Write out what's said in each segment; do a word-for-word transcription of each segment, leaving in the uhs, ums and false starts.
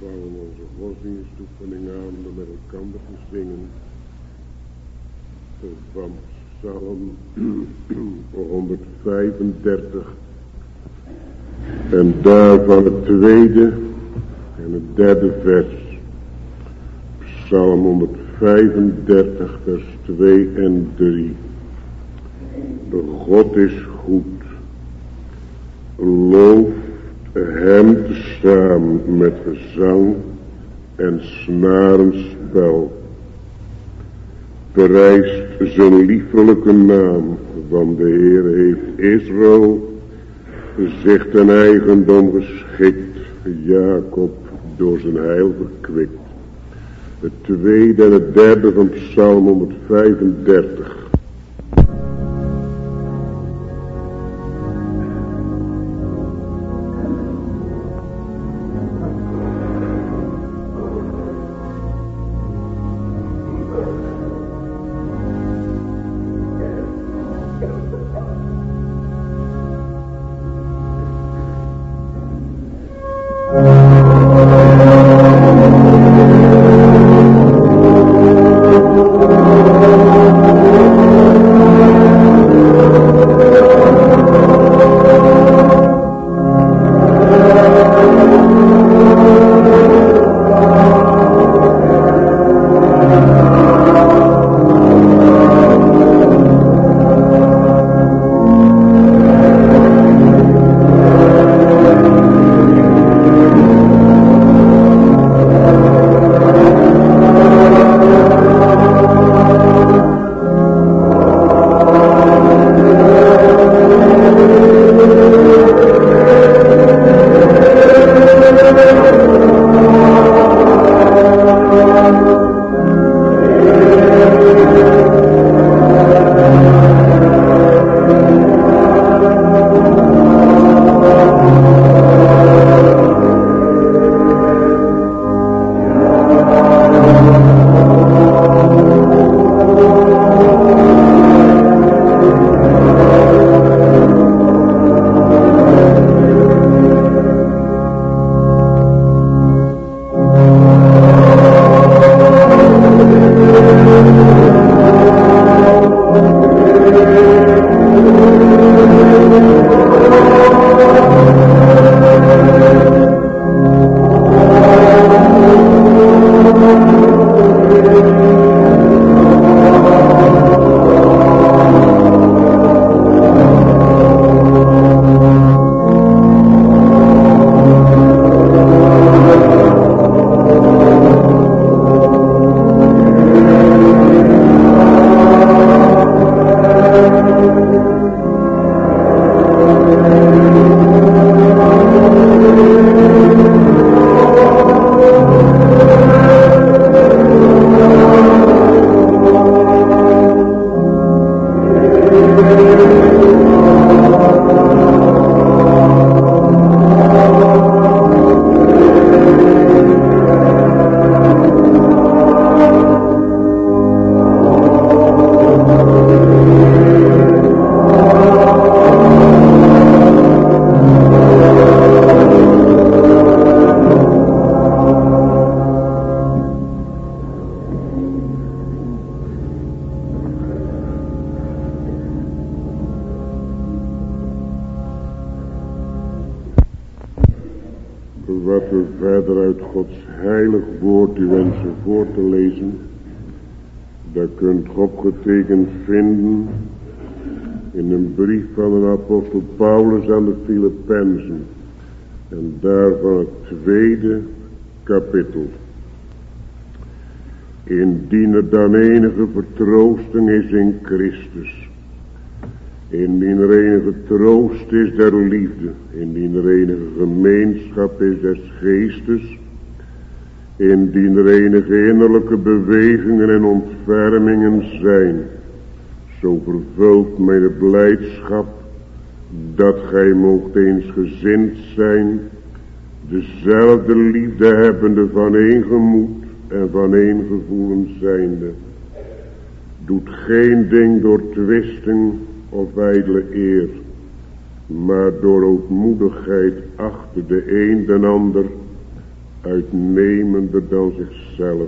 vangen onze godsdienstoefening aan om met elkaar te zingen van Psalm honderdvijfendertig en daarvan het tweede en het derde vers. Psalm honderdvijfendertig vers twee en drie. De God is goed, loof hem tezamen met gezang en snarenspel. Prijst zijn liefelijke naam, want de Heer heeft Israël zich ten eigendom geschikt, Jacob door zijn heil verkwikt. Het tweede en het derde van Psalm honderdvijfendertig. Wat we verder uit Gods heilig woord u wensen voor te lezen, dat kunt u opgetekend vinden in een brief van de apostel Paulus aan de Filippenzen en daarvan het tweede kapitel. Indien er dan enige vertroosting is in Christus, indien er enige troost is der liefde, indien er enige gemeenschap is des geestes, indien er enige innerlijke bewegingen en ontfermingen zijn, zo vervult mijn blijdschap dat gij moogt eensgezind zijn, dezelfde liefde hebbende van één gemoed en van één gevoelen zijnde. Doet geen ding door twisting of ijdele eer, maar door ootmoedigheid achter de een den ander uitnemender dan zichzelf.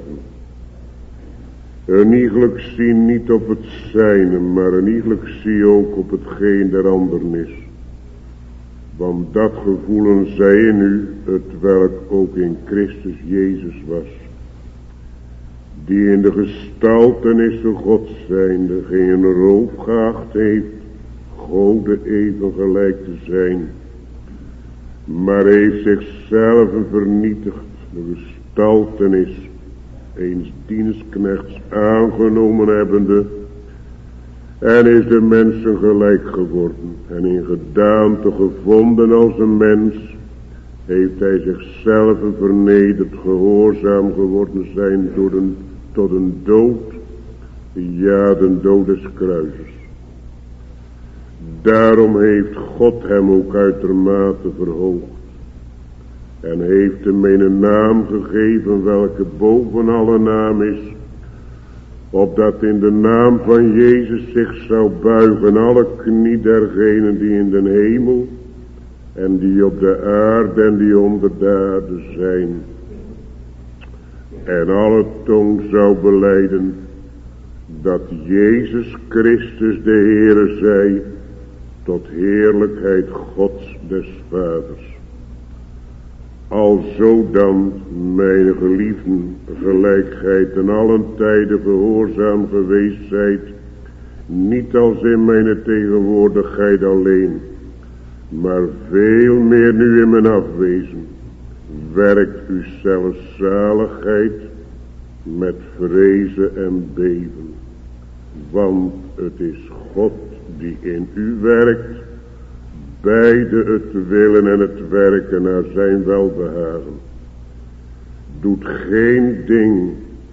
Een iegelijk zie niet op het zijne, maar een iegelijk zie ook op hetgeen der anderen is. Want dat gevoelen zij in u, het welk ook in Christus Jezus was, die in de gestaltenis van God zijnde geen roof geacht heeft Gode even gelijk te zijn, maar heeft zichzelf vernietigd, de gestaltenis eens dienstknechts aangenomen hebbende, en is de mensen gelijk geworden, en in gedaante gevonden als een mens, heeft hij zichzelf vernederd, gehoorzaam geworden zijn door een, tot een dood, ja, de dood des kruises. Daarom heeft God hem ook uitermate verhoogd, en heeft hem een naam gegeven welke boven alle naam is, opdat in de naam van Jezus zich zou buigen alle knie dergenen die in den hemel en die op de aarde en die onder de aarde zijn, en alle tong zou belijden dat Jezus Christus de Heere zij, tot heerlijkheid Gods des Vaders. Alzo dan, mijn geliefden, gelijk gij ten allen tijden gehoorzaam geweest zijt, niet als in mijn tegenwoordigheid alleen, maar veel meer nu in mijn afwezen, werkt u zelfs zaligheid met vrezen en beven. Want het is God die in u werkt, beide het willen en het werken naar zijn welbehagen. Doet geen ding,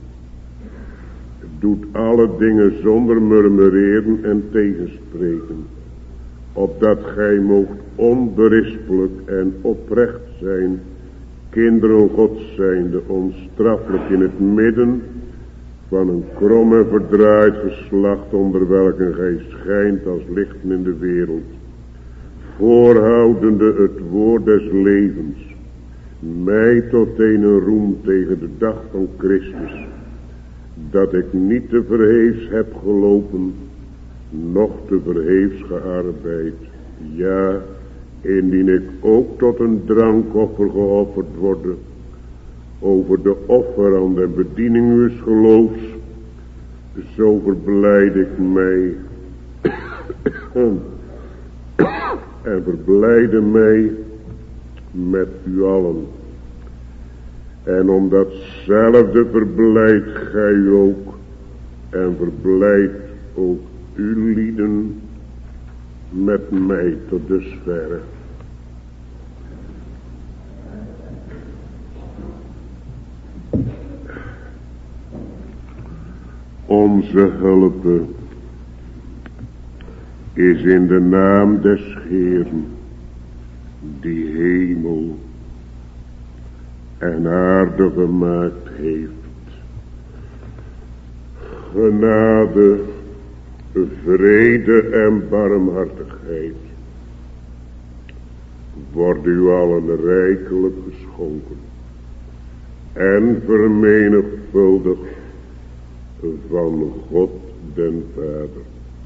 doet alle dingen zonder murmureren en tegenspreken, opdat gij moogt onberispelijk en oprecht zijn, kinderen Gods zijnde, onstraffelijk in het midden van een krom en verdraaid geslacht, onder welken gij schijnt als lichten in de wereld, voorhoudende het woord des levens, mij tot een roem tegen de dag van Christus, dat ik niet te verheefs heb gelopen, noch te verheefs gearbeid, ja, indien ik ook tot een drankoffer geofferd worde, over de offerand en bediening uws geloofs, zo verblijd ik mij en verblijde mij met u allen. En om datzelfde verblijdt gij ook, en verblijdt ook uw lieden met mij tot dusverre. Onze hulp is in de naam des Heeren, die hemel en aarde gemaakt heeft. Genade, vrede en barmhartigheid worden u allen rijkelijk geschonken en vermenigvuldigd van God den Vader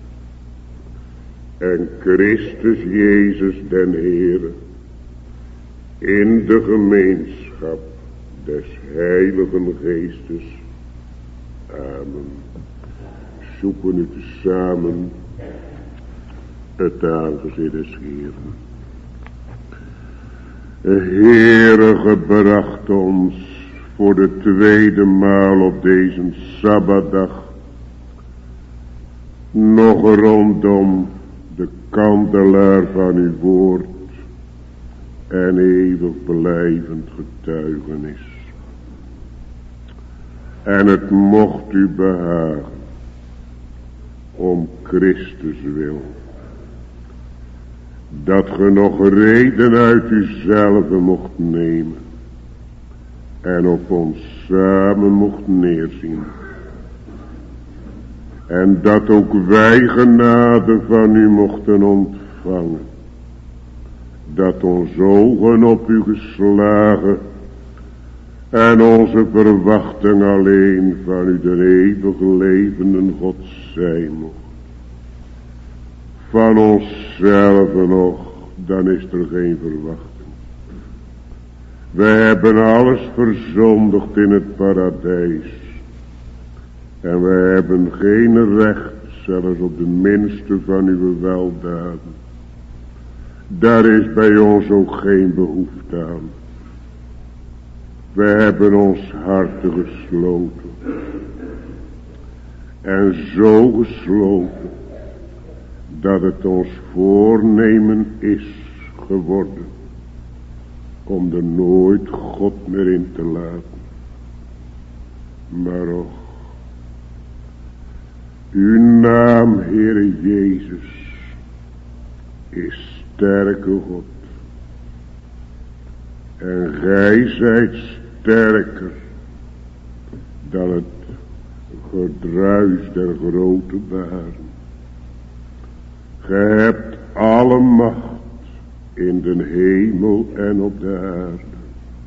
en Christus Jezus den Heere in de gemeenschap des Heiligen Geestes. Amen. Zoeken u tezamen het aangezicht des Heeren. Heere, gebracht ons voor de tweede maal op deze Sabbatdag nog rondom de kandelaar van uw woord en eeuwig blijvend getuigenis. En het mocht u behagen om Christus wil, dat ge nog reden uit uzelf mocht nemen en op ons samen mocht neerzien. En dat ook wij genade van u mochten ontvangen, dat ons ogen op u geslagen En onze verwachting alleen van u de eeuwig levende God zijn mocht. Van onszelf nog, dan is er geen verwachting. We hebben alles verzondigd in het paradijs. En we hebben geen recht, zelfs op de minste van uw weldaden. Daar is bij ons ook geen behoefte aan. We hebben ons harten gesloten. En zo gesloten, dat het ons voornemen is geworden om er nooit God meer in te laten. Maar och, uw naam, Heere Jezus, is sterke God. En gij zijt sterker dan het gedruis der grote baren. Gij hebt alle macht in de hemel en op de aarde.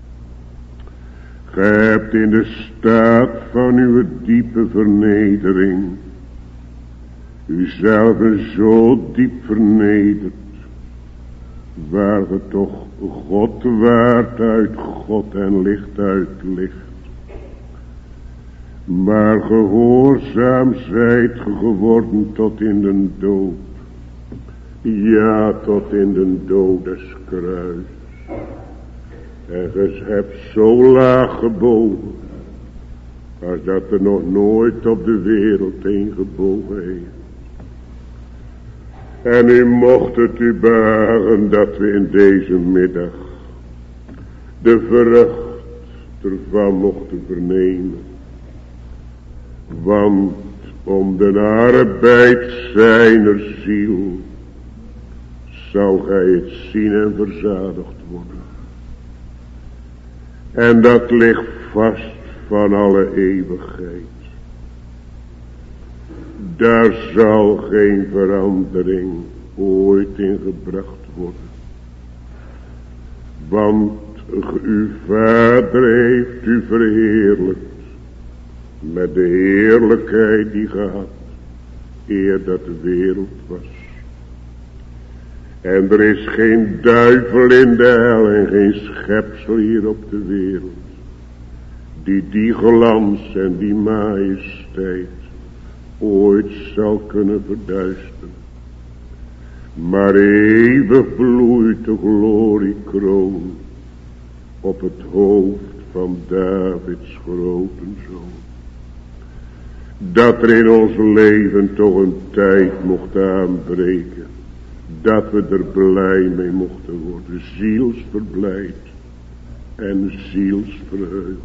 Gij hebt in de staat van uw diepe vernedering uzelf zo diep vernederd, waar ge toch God waart uit God en licht uit licht. Maar gehoorzaam zijt ge geworden tot in den dood. Ja, tot in den dood des kruis. En ge hebt zo laag gebogen, als dat er nog nooit op de wereld heen gebogen heeft. En u mocht het u behagen dat we in deze middag de vrucht ervan mochten vernemen. Want om de arbeid zijner ziel zou gij het zien en verzadigd worden. En dat ligt vast van alle eeuwigheid. Daar zal geen verandering ooit in gebracht worden. Want uw Vader heeft u verheerlijkt met de heerlijkheid die gehad eer dat de wereld was. En er is geen duivel in de hel en geen schepsel hier op de wereld die die glans en die majesteit ooit zal kunnen verduisteren. Maar eeuwig bloeit de gloriekroon op het hoofd van Davids grote zoon. Dat er in ons leven toch een tijd mocht aanbreken, dat we er blij mee mochten worden, zielsverblijd en zielsverheugd.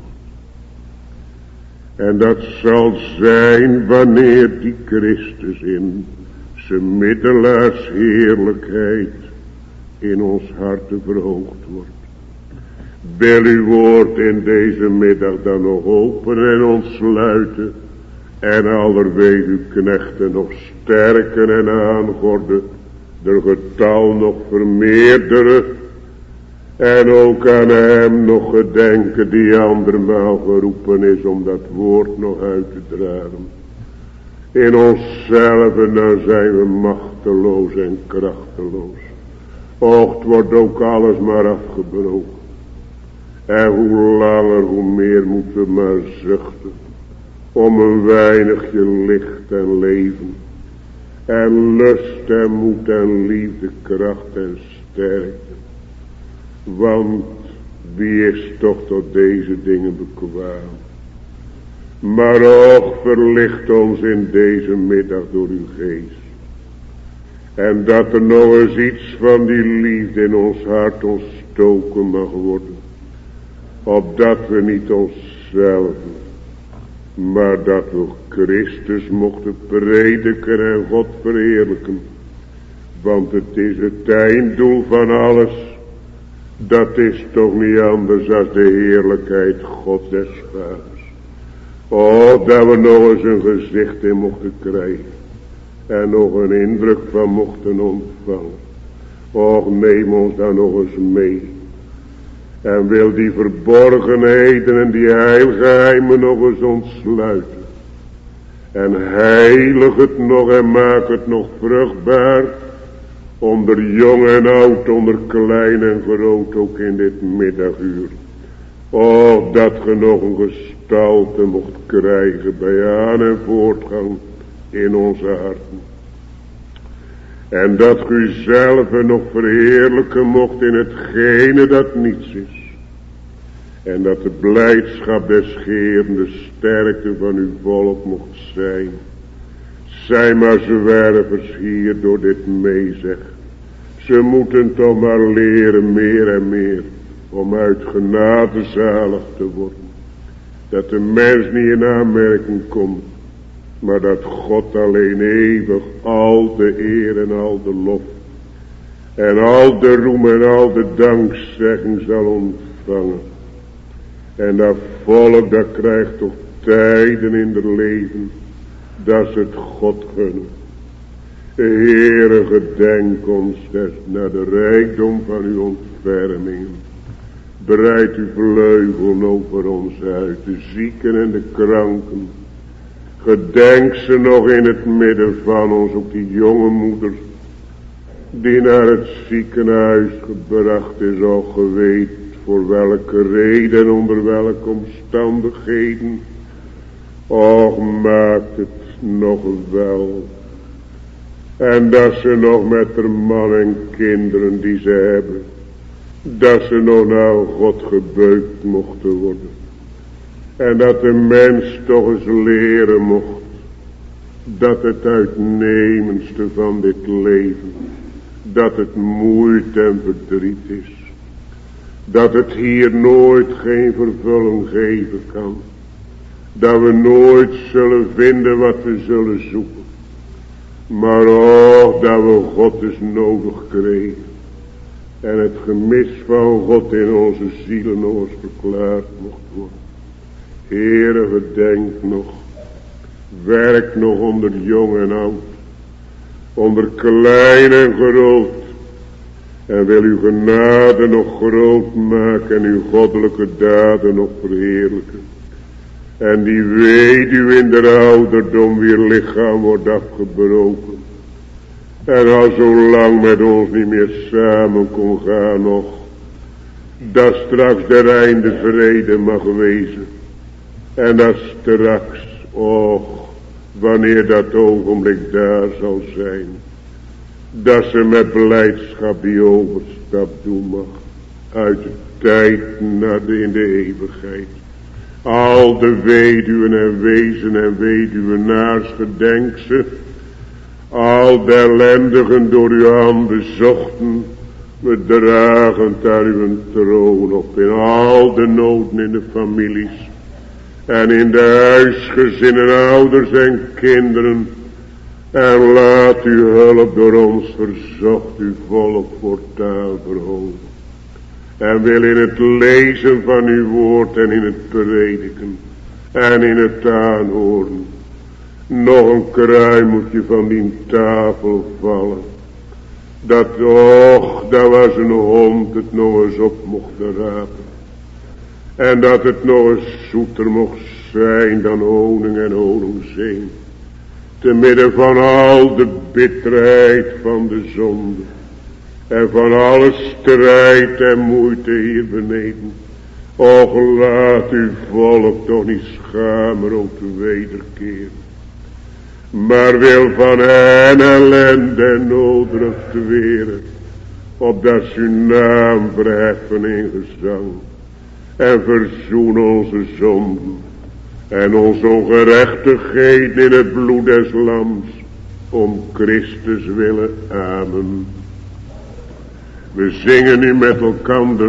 En dat zal zijn wanneer die Christus in zijn middelaars heerlijkheid in ons harten verhoogd wordt. Wil uw woord in deze middag dan nog openen en ontsluiten en allerweeg uw knechten nog sterken en aangorden, de getal nog vermeerderen en ook aan hem nog gedenken die andermaal geroepen is om dat woord nog uit te dragen. In onszelf dan zijn we machteloos en krachteloos. Och, het wordt ook alles maar afgebroken. En hoe langer hoe meer moeten we maar zuchten om een weinigje licht en leven en lust en moed en liefde, kracht en sterkte. Want wie is toch tot deze dingen bekwaam? Maar och, verlicht ons in deze middag door uw geest. En dat er nog eens iets van die liefde in ons hart ontstoken mag worden. Opdat we niet onszelf, maar dat we Christus mochten prediken en God verheerlijken. Want het is het einddoel van alles. Dat is toch niet anders dan de heerlijkheid God des Vaders. Oh, dat we nog eens een gezicht in mochten krijgen. En nog een indruk van mochten ontvangen. Och, neem ons dan nog eens mee. En wil die verborgenheden en die heilgeheimen nog eens ontsluiten. En heilig het nog en maak het nog vruchtbaar. Onder jong en oud, onder klein en groot, ook in dit middaguur. O, dat ge nog een gestalte mocht krijgen bij aan- en voortgang in onze harten. En dat u zelf nog verheerlijken mocht in hetgene dat niets is. En dat de blijdschap des Heeren de sterkte van uw volk mocht zijn. Zij maar zwervers hier door dit meezeggen. Ze moeten toch maar leren meer en meer om uit genade zalig te worden. Dat de mens niet in aanmerking komt, maar dat God alleen eeuwig al de eer en al de lof en al de roem en al de dankzegging zal ontvangen. En dat volk dat krijgt toch tijden in het leven dat ze het God gunnen. Heere, gedenk ons des naar de rijkdom van uw ontfermingen. Breid uw vleugelen over ons uit, de zieken en de kranken. Gedenk ze nog in het midden van ons, ook die jonge moeder, die naar het ziekenhuis gebracht is, al geweet voor welke reden en onder welke omstandigheden. Och, maakt het nog wel. En dat ze nog met haar man en kinderen die ze hebben, dat ze nog naar God gebeukt mochten worden. En dat de mens toch eens leren mocht, dat het uitnemendste van dit leven, dat het moeite en verdriet is. Dat het hier nooit geen vervulling geven kan. Dat we nooit zullen vinden wat we zullen zoeken. Maar oh, dat we God dus nodig kregen. En het gemis van God in onze zielen ons verklaard mocht worden. Heere, gedenk nog. Werk nog onder jong en oud. Onder klein en groot. En wil uw genade nog groot maken en uw goddelijke daden nog verheerlijken. En die weduwe in de ouderdom wier lichaam wordt afgebroken. En al zo lang met ons niet meer samen kon gaan nog. Dat straks der einde vrede mag wezen. En dat straks, och, wanneer dat ogenblik daar zal zijn. Dat ze met blijdschap die overstap doen mag. Uit de tijd naar de in de eeuwigheid. Al de weduwen en wezen en weduwenaars gedenk ze. Al de ellendigen door uw handen zochten. Bedragend aan uw troon op. In al de noden in de families. En in de huisgezinnen, ouders en kinderen. En laat uw hulp door ons verzocht uw volk voortaan verhogen. En wil in het lezen van uw woord en in het prediken en in het aanhoren nog een kruimeltje van die tafel vallen. Dat, och, dat was een hond het nog eens op mocht rapen. En dat het nog eens zoeter mocht zijn dan honing en honingzee. Te midden van al de bitterheid van de zonde. En van alle strijd en moeite hier beneden. Och, laat uw volk toch niet schamen ook te wederkeren. Maar wil van hen ellende en nooddruft weren. Opdat ze uw naam verheffen in gezang. En verzoen onze zonden. En onze ongerechtigheid in het bloed des lams. Om Christus willen. Amen. We zingen nu met elkander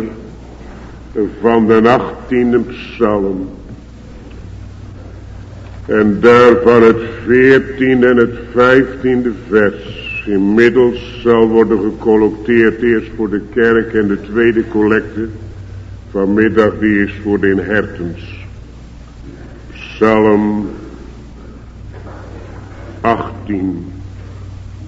van de achttiende psalm. En daarvan het veertiende en het vijftiende vers. Inmiddels zal worden gecollecteerd eerst voor de kerk en de tweede collecte. Vanmiddag die is voor de inhertens. Psalm achttien.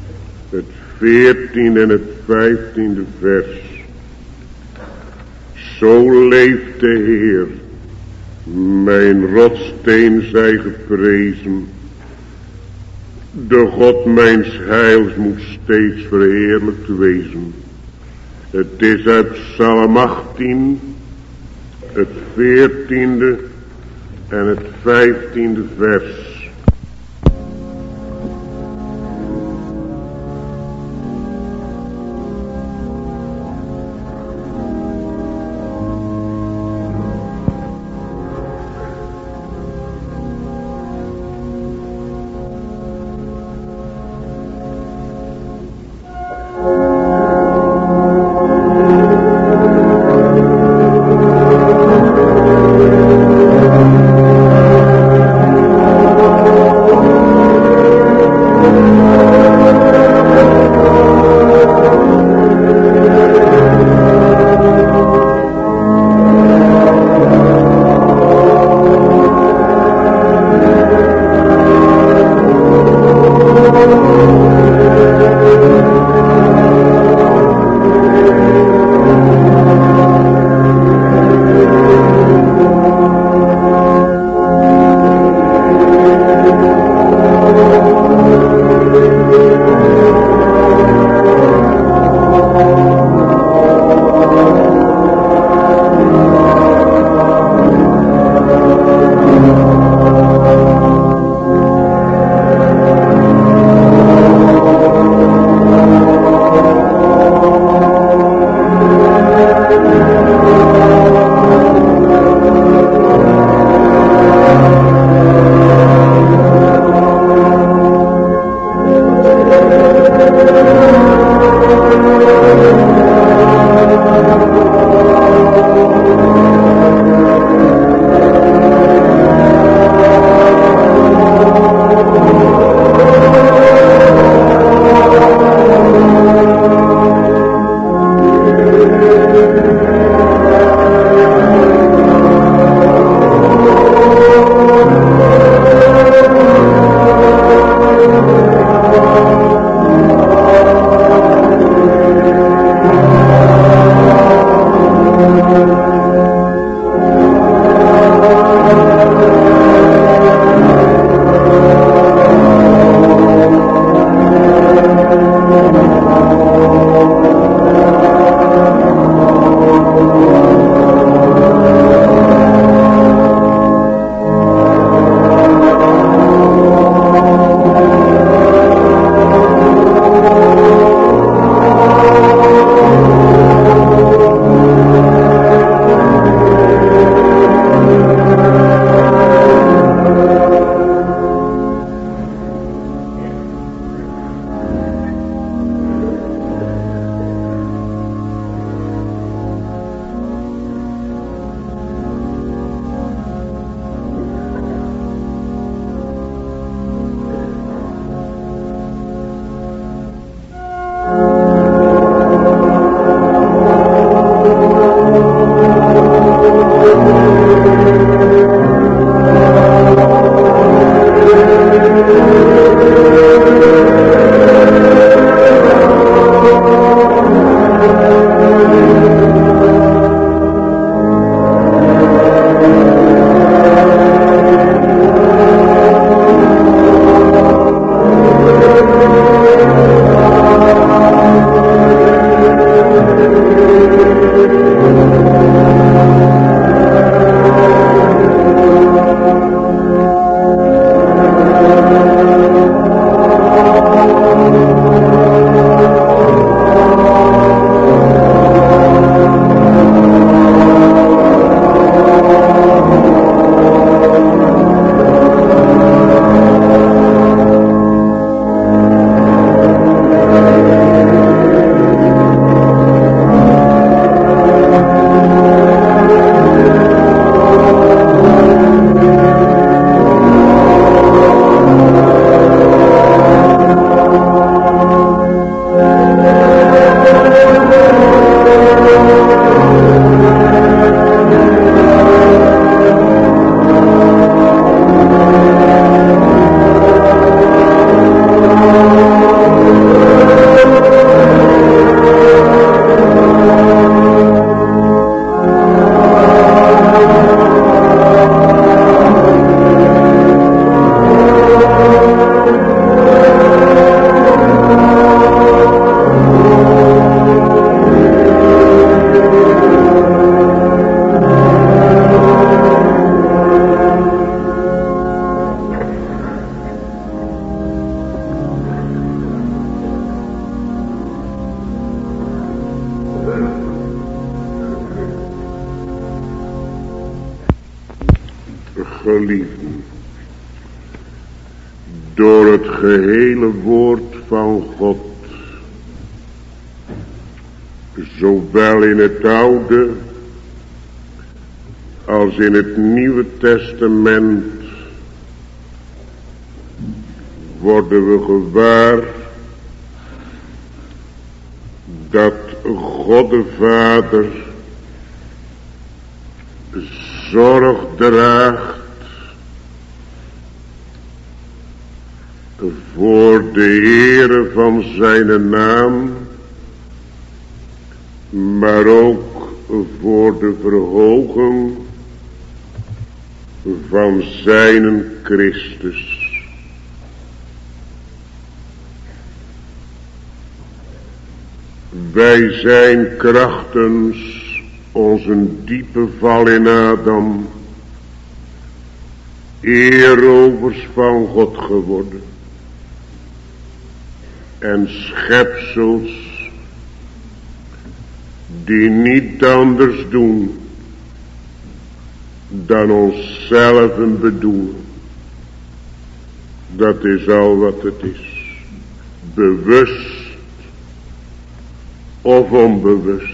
Het veertiende en het vijftiende vers. Zo leeft de Heer, mijn rotssteen zij geprezen. De God mijns heils moet steeds verheerlijkt wezen. Het is uit Psalm achttien, het veertiende en het vijftiende vers. Oh Geliefden, door het gehele woord van God, zowel in het Oude als in het Nieuwe Testament, worden we gewaar dat God de Vader zorg draagt voor de ere van zijn naam, maar ook voor de verhoging van zijn Christus. Wij zijn krachtens onze diepe val in Adam eerovers van God geworden en schepsels die niet anders doen dan onszelf bedoelen. Dat is al wat het is, bewust of onbewust.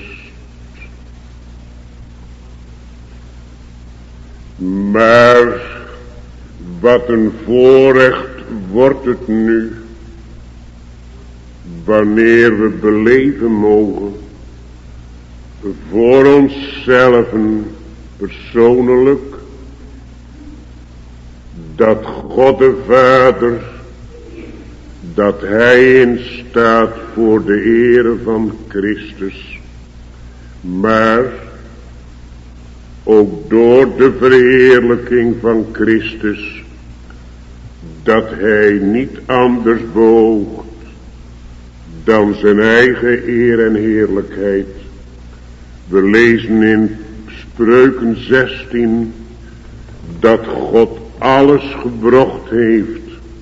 Maar wat een voorrecht wordt het nu, wanneer we beleven mogen, voor onszelf persoonlijk, dat God de Vader, dat Hij instaat voor de ere van Christus, maar ook door de verheerlijking van Christus, dat Hij niet anders beoogt dan zijn eigen eer en heerlijkheid. We lezen in Spreuken zestien dat God alles gebracht heeft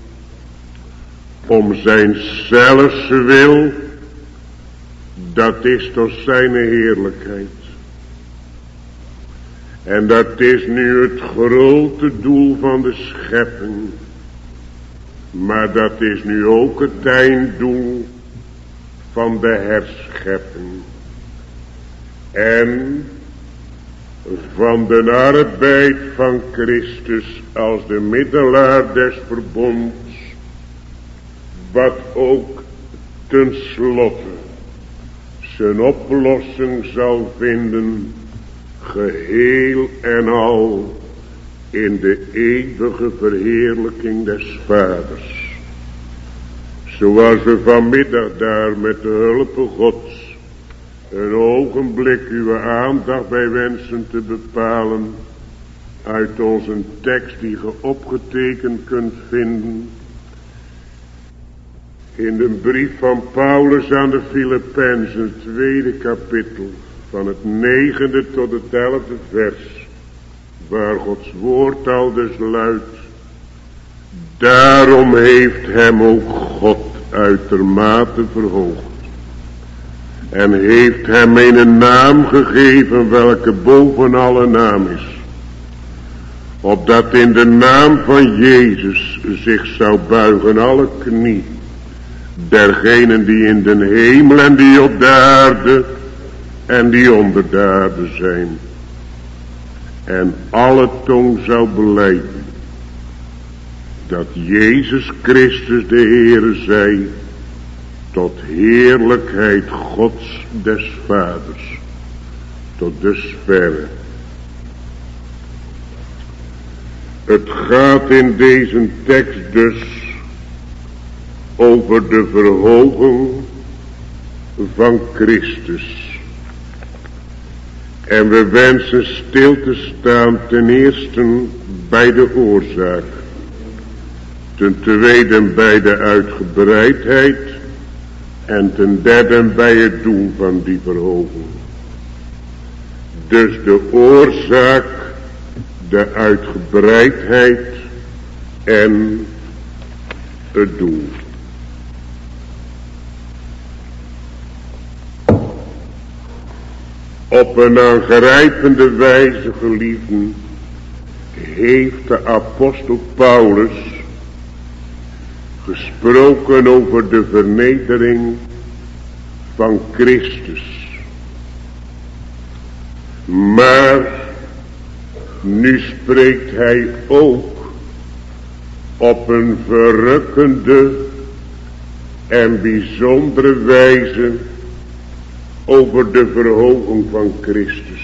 om zijn zelfse wil, dat is tot zijn heerlijkheid. En dat is nu het grote doel van de schepping. Maar dat is nu ook het einddoel van de herschepping. En van de arbeid van Christus als de middelaar des verbonds, wat ook ten slotte zijn oplossing zal vinden, geheel en al in de eeuwige verheerlijking des Vaders. Zoals we vanmiddag daar met de hulp Gods een ogenblik uw aandacht bij wensen te bepalen uit onze tekst die ge opgetekend kunt vinden in de brief van Paulus aan de Filippenzen, tweede kapittel, van het negende tot het elfde vers, waar Gods woord al dus luidt: daarom heeft hem ook God uitermate verhoogd en heeft hem een naam gegeven welke boven alle naam is, opdat in de naam van Jezus zich zou buigen alle knie, dergenen die in de hemel en die op de aarde en die onder de aarde zijn, en alle tong zou belijden dat Jezus Christus de Heere zij, tot heerlijkheid Gods des Vaders, tot dusverre. Het gaat in deze tekst dus over de verhoging van Christus. En we wensen stil te staan ten eerste bij de oorzaak, ten tweede bij de uitgebreidheid en ten derde bij het doel van die verhoging. Dus de oorzaak, de uitgebreidheid en het doel. Op een aangrijpende wijze, geliefden, heeft de apostel Paulus gesproken over de vernedering van Christus. Maar nu spreekt hij ook op een verrukkende en bijzondere wijze over de verhoging van Christus.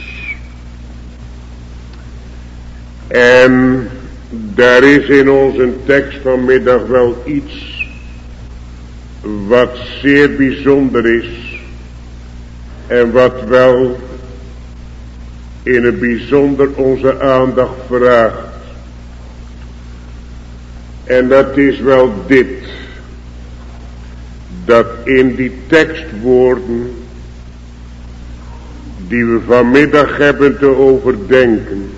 En daar is in onze tekst vanmiddag wel iets wat zeer bijzonder is en wat wel in het bijzonder onze aandacht vraagt. En dat is wel dit, dat in die tekstwoorden die we vanmiddag hebben te overdenken,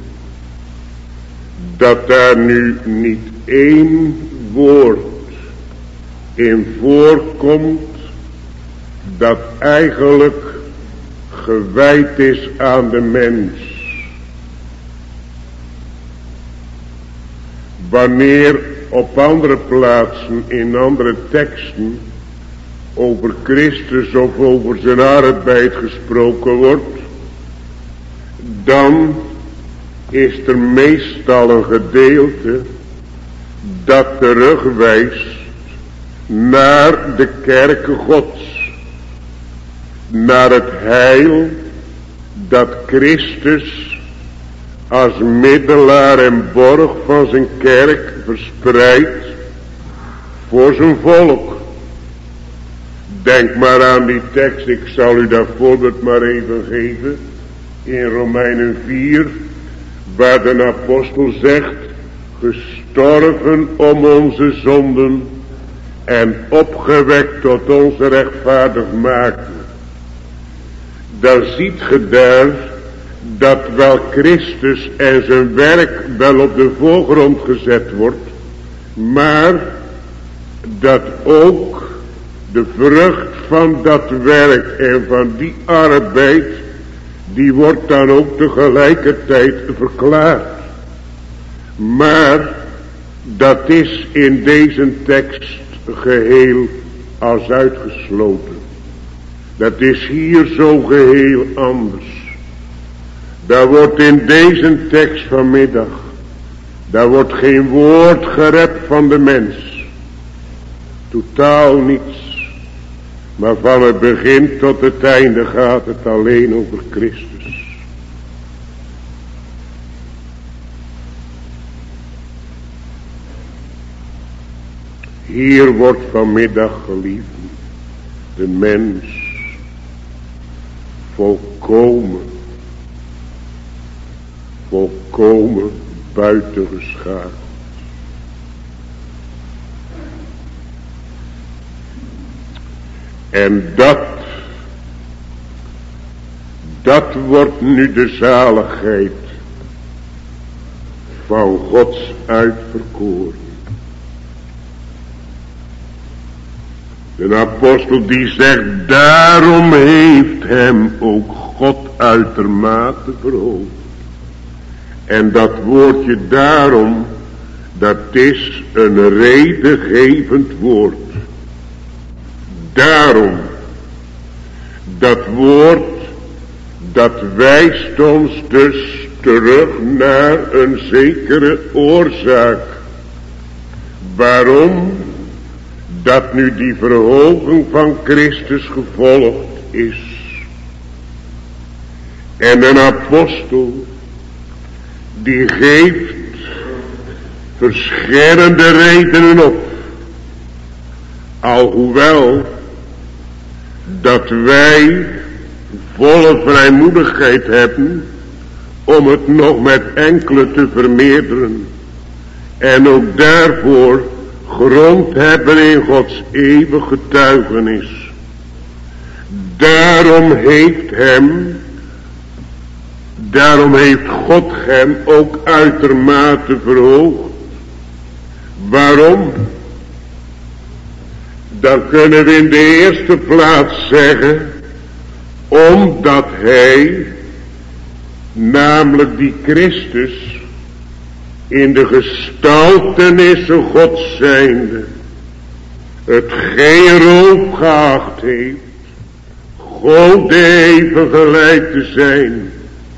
dat daar nu niet één woord in voorkomt dat eigenlijk gewijd is aan de mens. Wanneer op andere plaatsen in andere teksten over Christus of over zijn arbeid gesproken wordt, dan is er meestal een gedeelte dat terugwijst naar de kerk Gods, naar het heil dat Christus als middelaar en borg van zijn kerk verspreidt voor zijn volk. Denk maar aan die tekst, ik zal u dat voorbeeld maar even geven, in Romeinen vier, waar de apostel zegt, gestorven om onze zonden en opgewekt tot onze rechtvaardigmaking. Dan ziet ge daar dat wel Christus en zijn werk wel op de voorgrond gezet wordt, maar dat ook de vrucht van dat werk en van die arbeid, die wordt dan ook tegelijkertijd verklaard. Maar dat is in deze tekst geheel als uitgesloten. Dat is hier zo geheel anders. Daar wordt in deze tekst vanmiddag, daar wordt geen woord gerept van de mens. Totaal niets. Maar van het begin tot het einde gaat het alleen over Christus. Hier wordt vanmiddag, geliefd, de mens volkomen, volkomen buitengeschakeld. En dat, dat wordt nu de zaligheid van Gods uitverkoren. De apostel die zegt, daarom heeft hem ook God uitermate verhoogd. En dat woordje daarom, dat is een redengevend woord. Daarom, dat woord, dat wijst ons dus terug naar een zekere oorzaak. Waarom dat nu die verhoging van Christus gevolgd is. En een apostel, die geeft verschillende redenen op. Alhoewel dat wij volle vrijmoedigheid hebben om het nog met enkele te vermeerderen. En ook daarvoor grond hebben in Gods eeuwige getuigenis. Daarom heeft hem, daarom heeft God hem ook uitermate verhoogd. Waarom? Dan kunnen we in de eerste plaats zeggen, omdat hij, namelijk die Christus, in de gestaltenissen Gods zijnde, het geen roof geacht heeft, God even gelijk te zijn.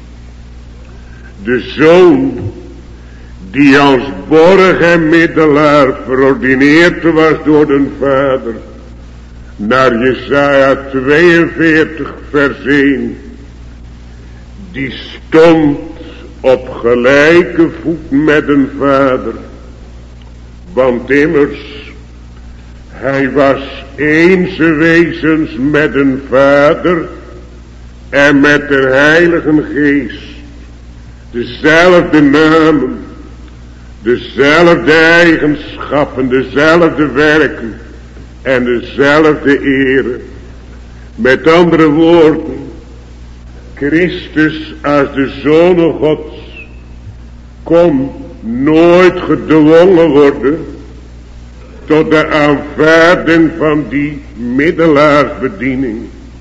De Zoon, die als borg en middelaar verordineerd was door de Vader, naar Jesaja tweeënveertig vers één, die stond op gelijke voet met een Vader, want immers, hij was eens wezens met een Vader en met de Heilige Geest, dezelfde namen, dezelfde eigenschappen, dezelfde werken en dezelfde ere. Met andere woorden, Christus als de Zoon Gods kon nooit gedwongen worden tot de aanvaarding van die middelaarsbediening.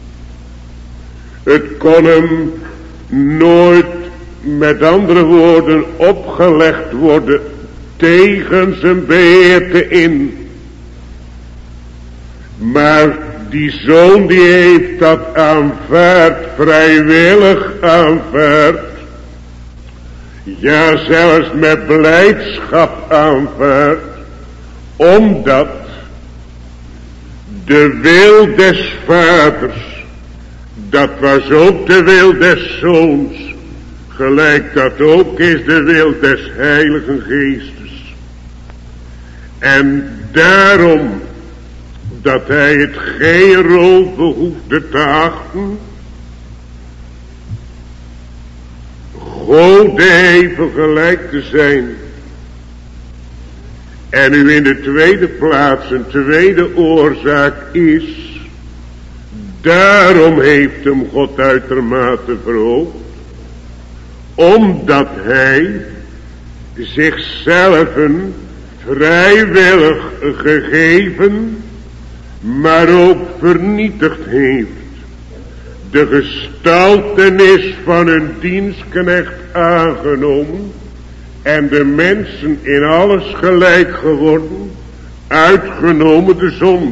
Het kon hem nooit, met andere woorden, opgelegd worden tegen zijn beheerte in. Maar die Zoon die heeft dat aanvaard, vrijwillig aanvaard. Ja, zelfs met blijdschap aanvaard. Omdat de wil des Vaders, dat was ook de wil des Zoons, gelijk dat ook is de wil des Heiligen Geestes. En daarom dat hij het geen rol behoefde te achten, God even gelijk te zijn. En nu in de tweede plaats, een tweede oorzaak is, daarom heeft hem God uitermate verhoogd, omdat hij zichzelf vrijwillig gegeven, maar ook vernietigd heeft. De gestaltenis van een dienstknecht aangenomen en de mensen in alles gelijk geworden, uitgenomen de zonde.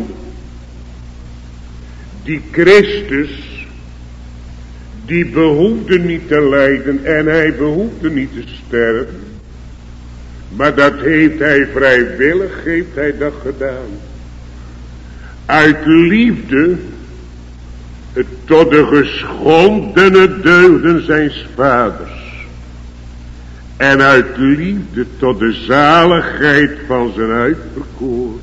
Die Christus, die behoefde niet te lijden en hij behoefde niet te sterven, maar dat heeft hij vrijwillig, heeft hij dat gedaan. Uit liefde tot de geschondene deugden zijns vaders. En uit liefde tot de zaligheid van zijn uitverkoren.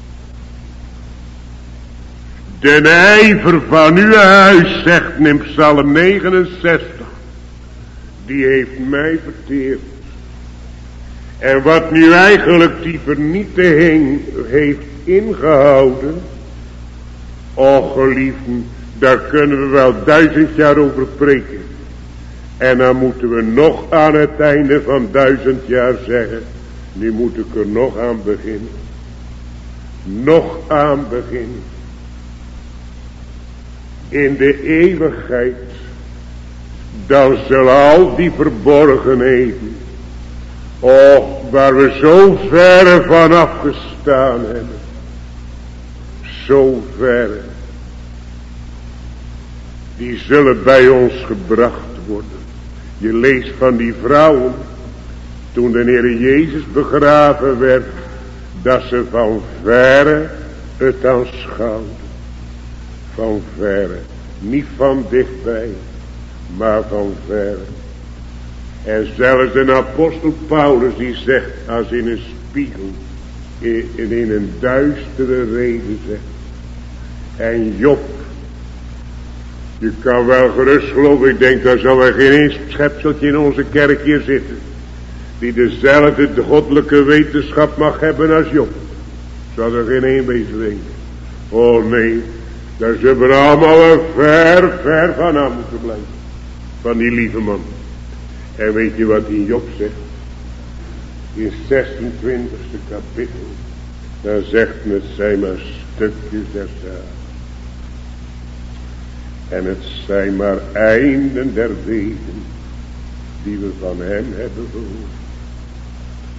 De ijver van uw huis, zegt in Psalm negenenzestig, die heeft mij verteerd. En wat nu eigenlijk die vernietiging heeft ingehouden, o geliefden, daar kunnen we wel duizend jaar over preken. En dan moeten we nog aan het einde van duizend jaar zeggen, nu moet ik er nog aan beginnen. Nog aan beginnen. In de eeuwigheid, dan zullen al die verborgenheden, och, waar we zo ver van afgestaan hebben, zo ver, die zullen bij ons gebracht worden. Je leest van die vrouwen, toen de Heer Jezus begraven werd, dat ze van verre het aanschouwden. Van verre, niet van dichtbij, maar van verre. En zelfs de apostel Paulus die zegt, als in een spiegel, in, in een duistere reden zegt. En Job, je kan wel gerust geloven, ik denk daar zal er geen eens schepseltje in onze kerk hier zitten, die dezelfde goddelijke wetenschap mag hebben als Job. Zal er geen een wezen weten. Oh nee, daar zullen we allemaal ver, ver van aan moeten blijven. Van die lieve man. En weet je wat die Job zegt? In het zesentwintigste kapittel. Dan zegt men, het zijn maar stukjes der zaak. En het zijn maar einden der wegen die we van hem hebben gehoord.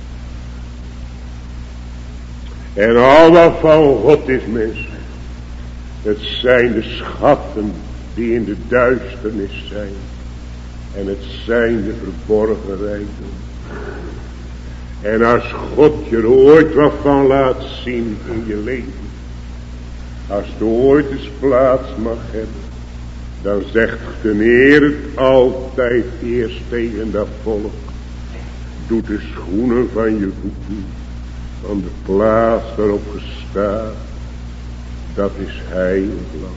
En al wat van God is, mensen, het zijn de schatten die in de duisternis zijn. En het zijn de verborgen rijkdom. En als God je er ooit wat van laat zien in je leven, als het ooit eens plaats mag hebben, dan zegt de Heer het altijd eerst tegen dat volk. Doe de schoenen van je voeten van de plaats waarop je staat. Dat is heilig land.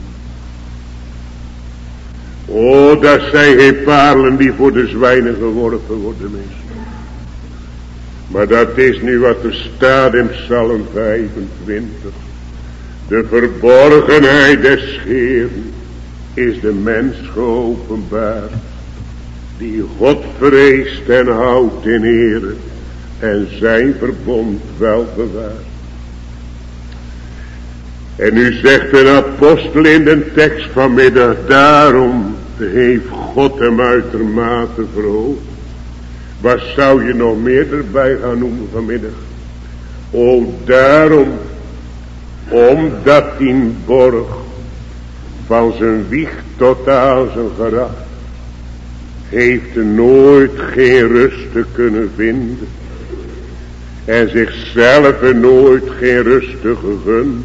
O, dat zijn geen parelen die voor de zwijnen geworpen worden, mensen. Maar dat is nu wat er staat in Psalm vijfentwintig. De verborgenheid des Heeren is de mens geopenbaard, die God vreest en houdt in ere en zijn verbond wel bewaart. En nu zegt een apostel in de tekst vanmiddag, daarom heeft God hem uitermate verhoogd. Wat zou je nog meer erbij gaan noemen vanmiddag? O, daarom, omdat die borg van zijn wieg tot aan zijn graf heeft er nooit geen rust te kunnen vinden en zichzelf er nooit geen rust te gegund,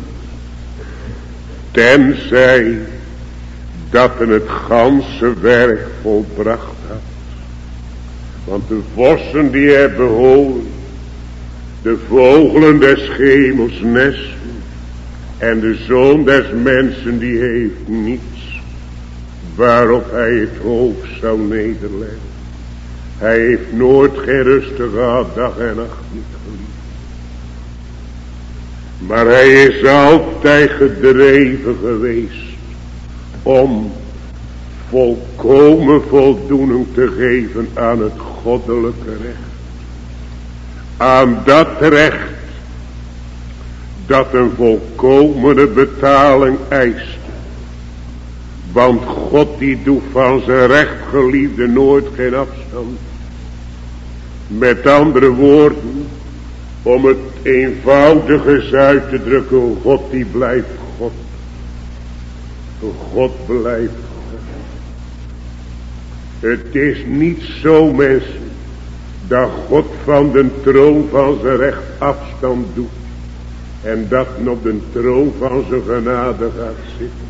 tenzij dat hij het ganse werk volbracht had. Want de vossen die hebben holen, de vogelen des hemels nesten, en de zoon des mensen die heeft niets waarop hij het hoofd zou nederleggen. Hij heeft nooit geen rust gehad, dag en nacht niet geliefd. Maar hij is altijd gedreven geweest om volkomen voldoening te geven aan het goddelijke recht. Aan dat recht dat een volkomene betaling eist. Want God die doet van zijn rechtgeliefde nooit geen afstand. Met andere woorden, om het eenvoudige eens uit te drukken, God die blijft God. God blijft God. Het is niet zo, mensen, dat God van de troon van zijn recht afstand doet en dat op de troon van zijn genade gaat zitten.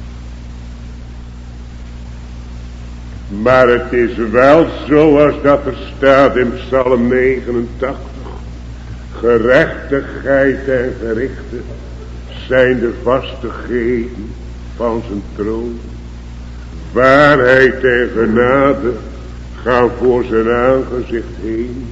Maar het is wel zoals dat er staat in Psalm negenentachtig. Gerechtigheid en gerichten zijn de vastigheden van zijn troon. Waarheid en genade gaan voor zijn aangezicht heen.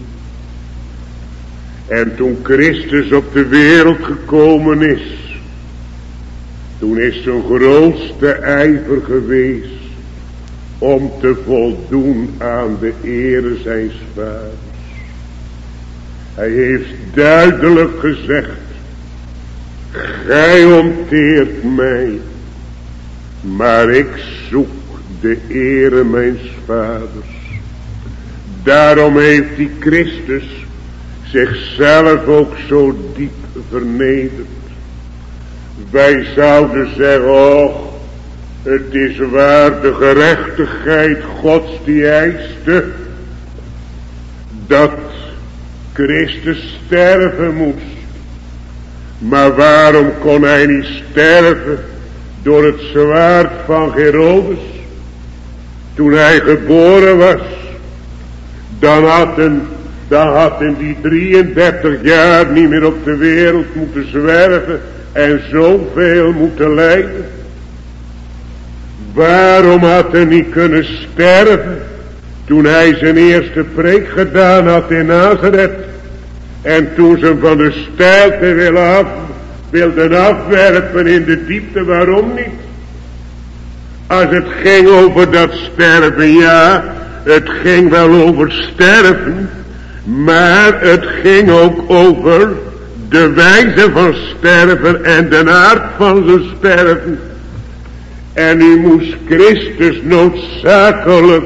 En toen Christus op de wereld gekomen is, toen is zijn grootste ijver geweest om te voldoen aan de ere zijns vaders. Hij heeft duidelijk gezegd, gij onteert mij, maar ik zoek de ere mijns vaders. Daarom heeft die Christus zichzelf ook zo diep vernederd. Wij zouden zeggen, oh, het is waar de gerechtigheid Gods die eiste dat Christus sterven moest. Maar waarom kon hij niet sterven door het zwaard van Herodes? Toen hij geboren was, dan had een Dan had in die drieëndertig jaar niet meer op de wereld moeten zwerven en zoveel moeten lijden. Waarom had hij niet kunnen sterven toen hij zijn eerste preek gedaan had in Nazareth en toen ze hem van de steilte wilden, af, wilden afwerpen in de diepte? Waarom niet? Als het ging over dat sterven, ja, het ging wel over sterven. Maar het ging ook over de wijze van sterven en de aard van zijn sterven. En nu moest Christus noodzakelijk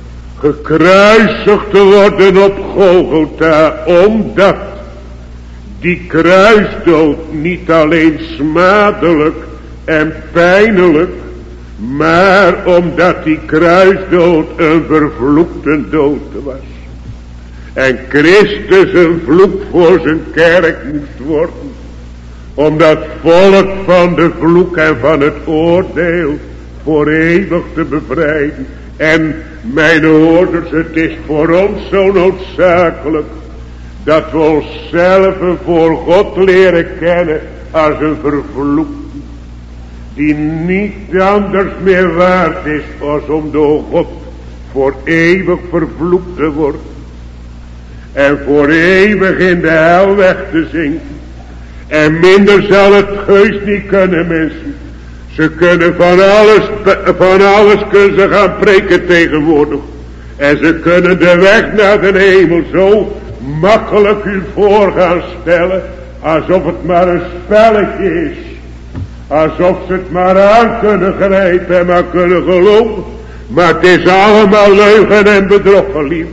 gekruisigd worden op Golgotha, omdat die kruisdood niet alleen smadelijk en pijnlijk, maar omdat die kruisdood een vervloekte dood was. En Christus een vloek voor zijn kerk moest worden. Om dat volk van de vloek en van het oordeel voor eeuwig te bevrijden. En mijn hoorders, het is voor ons zo noodzakelijk dat we onszelf voor God leren kennen als een vervloekte. Die niet anders meer waard is als om door God voor eeuwig vervloekt te worden. En voor eeuwig in de hel weg te zinken. En minder zal het heus niet kunnen, mensen. Ze kunnen van alles, van alles kunnen ze gaan preken tegenwoordig. En ze kunnen de weg naar de hemel zo makkelijk u voor gaan stellen. Alsof het maar een spelletje is. Alsof ze het maar aan kunnen grijpen en maar kunnen geloven. Maar het is allemaal leugen en bedrog, geliefd.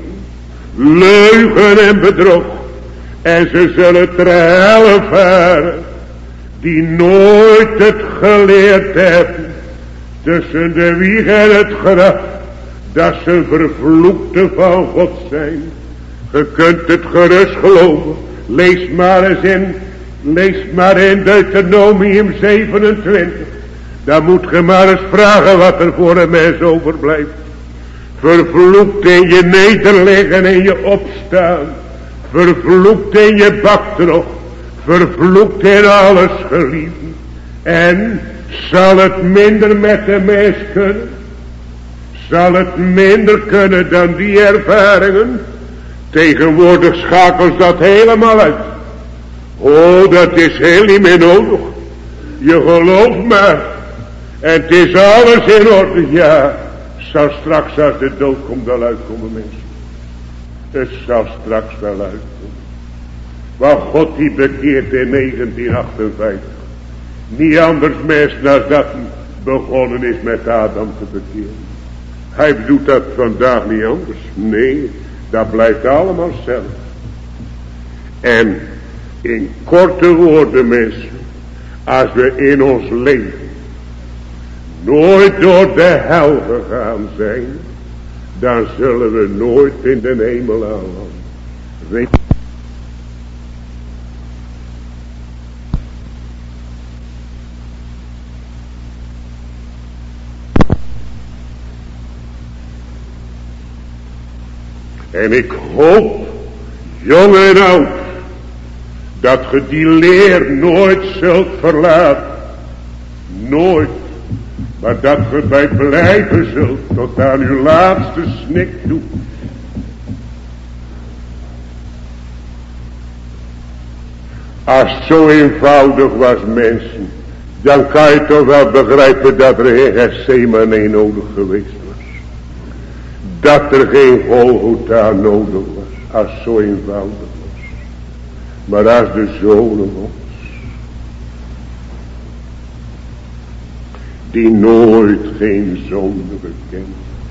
Leugen en bedrog. En ze zullen ter helle varen. Die nooit het geleerd hebben. Tussen de wieg en het graf. Dat ze vervloekte van God zijn. Je kunt het gerust geloven. Lees maar eens in. Lees maar in Deuteronomium zevenentwintig. Dan moet je maar eens vragen wat er voor een mens overblijft. Vervloekt in je nederliggen en je opstaan. Vervloekt in je bakdrog. Vervloekt in alles, geliefden. En zal het minder met de mens kunnen? Zal het minder kunnen dan die ervaringen? Tegenwoordig schakelt dat helemaal uit. Oh, dat is heel niet meer nodig. Je gelooft maar. En het is alles in orde. Ja, het zal straks als de dood komt wel uitkomen, mensen. Het zal straks wel uitkomen. Wat God die bekeert in negentien achtenvijftig. Niet anders mensen dan dat hij begonnen is met Adam te bekeren. Hij doet dat vandaag niet anders. Nee, dat blijft allemaal zelf. En in korte woorden, mensen, als we in ons leven nooit door de hel gegaan zijn, dan zullen we nooit in de hemel aanlanden. Weet En ik hoop, jong en oud, dat ge die leer nooit zult verlaten. Nooit. Maar dat ge bij blijven zult tot aan uw laatste snik toe. Als het zo eenvoudig was, mensen, dan kan je toch wel begrijpen dat er geen Gethsemane nodig geweest was. Dat er geen Golgotha nodig was, als het zo eenvoudig was. Maar als de zonen ons, die nooit geen zonde gekend,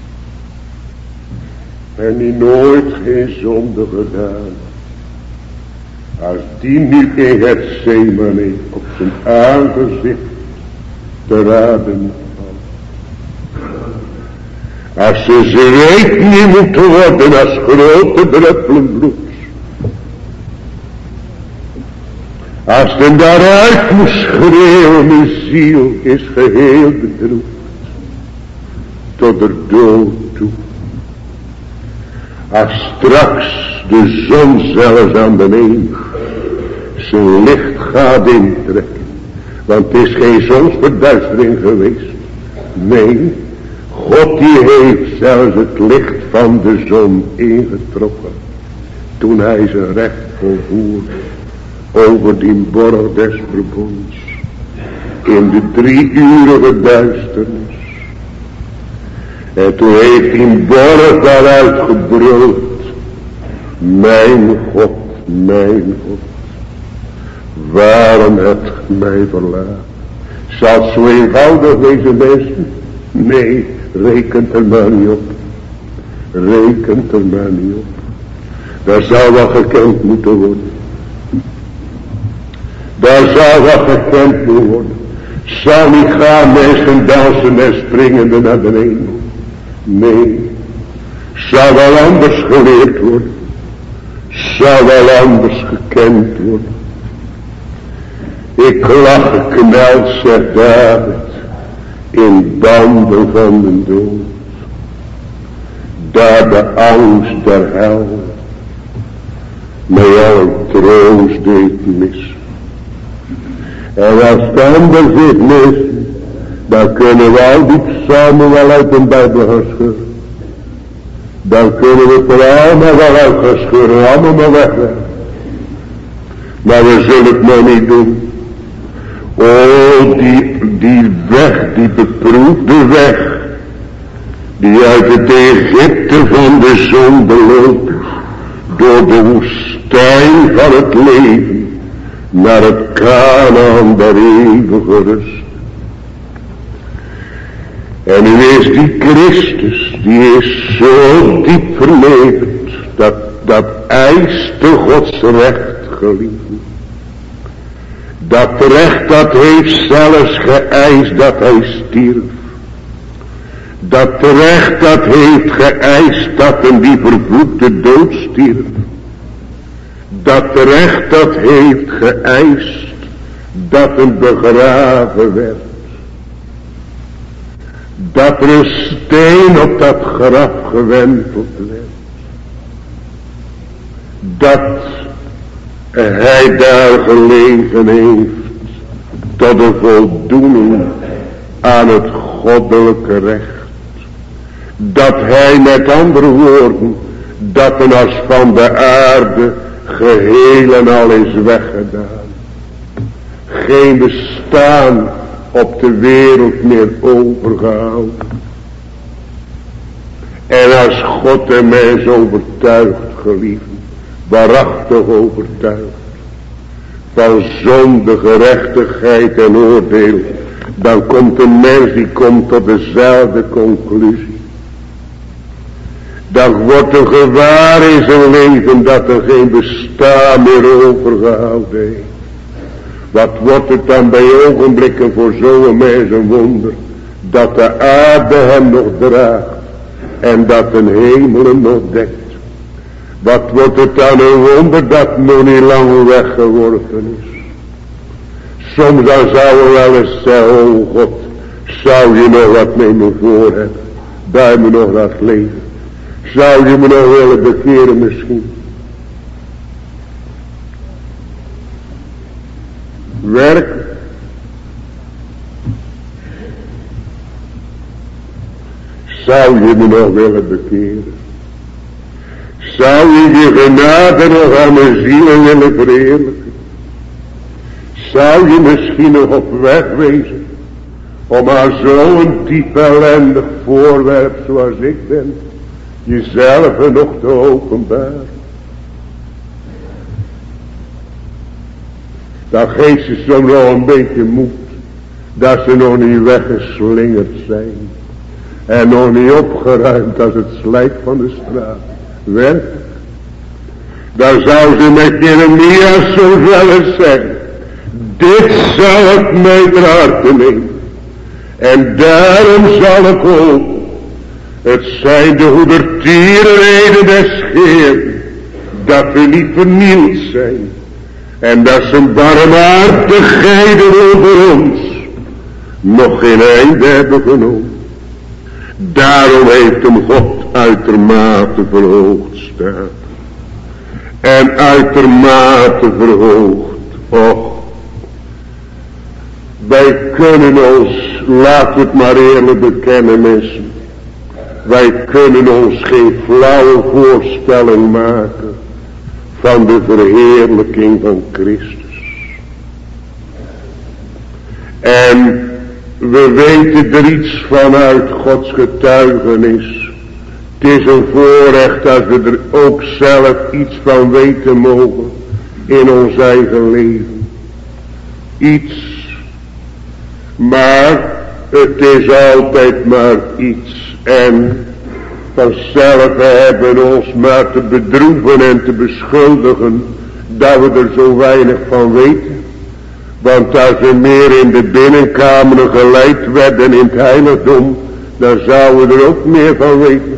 en die nooit geen zonde gedaan, als die nu in Gethsemane op zijn aangezicht te raden valt. Als ze zweet niet moeten worden als grote druppelen bloed. Als den daaruit moest schreeuwen, mijn ziel is geheel bedroefd. Tot de dood toe. Als straks de zon zelfs aan beneden zijn licht gaat intrekken. Want het is geen zonsverduistering geweest. Nee, God die heeft zelfs het licht van de zon ingetrokken. Toen hij zijn recht volvoerde over die borg des verbonds. In de drieurige duisternis. En toen heeft die borg daaruit gebruld. Mijn God, mijn God. Waarom hebt ge mij verlaten? Zal het zo eenvoudig wezen, mensen? Nee, rekent er maar niet op. Rekent er maar niet op. Daar zou wel gekend moeten worden. Daar zou wat gekend worden. Zou niet gaan mensen dansen en springende naar de hemel. Nee. Zou wel anders geleerd worden. Zou wel anders gekend worden. Ik lag gekneld, zegt David, in banden van de dood. Daar de angst der hel mij al troost deed mis. En als de ander zich mis, dan kunnen we al die psalmen wel uit een Bijbel gaan scheuren. Dan kunnen we het er allemaal wel uit gaan scheuren, allemaal maar wegleggen. Maar we zullen het nog niet doen. Oh, die, die weg, die beproefde weg, die uit het Egypte van de zonde loopt, door de woestijn van het leven, naar het Kanaan der eeuwige rust. En nu is die Christus, die is zo diep verlevend, dat, dat eist de Gods recht, geliefd. Dat recht, dat heeft zelfs geëist dat hij stierf. Dat recht, dat heeft geëist dat een die vervloekte dood stierf. Dat recht, dat heeft geëist dat een begraven werd. Dat er een steen op dat graf gewenteld werd. Dat hij daar gelegen heeft tot de voldoening aan het goddelijke recht. Dat hij, met andere woorden, dat een als van de aarde geheel en al is weggedaan. Geen bestaan op de wereld meer overgehouden. En als God de mens overtuigt, geliefd, waarachtig overtuigd van zonde, gerechtigheid en oordeel, dan komt een mens die komt tot dezelfde conclusie. Dan wordt er gewaar in zijn leven dat er geen bestaan meer overgehouden heeft. Wat wordt het dan bij ogenblikken voor zo'n mens een wonder, dat de aarde hem nog draagt en dat de hemel hem nog dekt. Wat wordt het dan een wonder dat nog niet lang weggeworpen is. Soms dan zou er wel eens zeggen, oh God, zou je nog wat met me voor hebben, bij me nog dat leven. Zou je me nog willen bekeren misschien. Werk. Zou je me nog willen bekeren. Zou je je genade nog aan mijn zielen willen verheerlijken? Zou je misschien nog op weg wezen om aan zo'n diep ellendig voorwerp zoals ik ben, jezelf nog te openbaren? Dan geeft ze soms nog een beetje moed dat ze nog niet weggeslingerd zijn en nog niet opgeruimd als het slijk van de straat. Werk. Dan zou ze met Jeremia zo wel eens zeggen, dit zal ik mij ter harte nemen. En daarom zal ik ook, het zijn de goedertierenheden des Heeren, dat we niet vernield zijn. En dat zijn barmhartigheden over ons nog geen einde hebben genomen. Daarom heeft hem God uitermate verhoogd staan. En uitermate verhoogd. Och, wij kunnen ons, laat het maar eerlijk bekennen mensen, wij kunnen ons geen flauwe voorstelling maken van de verheerlijking van Christus. En we weten er iets van uit Gods getuigenis. Het is een voorrecht dat we er ook zelf iets van weten mogen in ons eigen leven. Iets. Maar het is altijd maar iets. En vanzelf we hebben ons maar te bedroeven en te beschuldigen dat we er zo weinig van weten. Want als we meer in de binnenkameren geleid werden in het heiligdom, dan zouden we er ook meer van weten.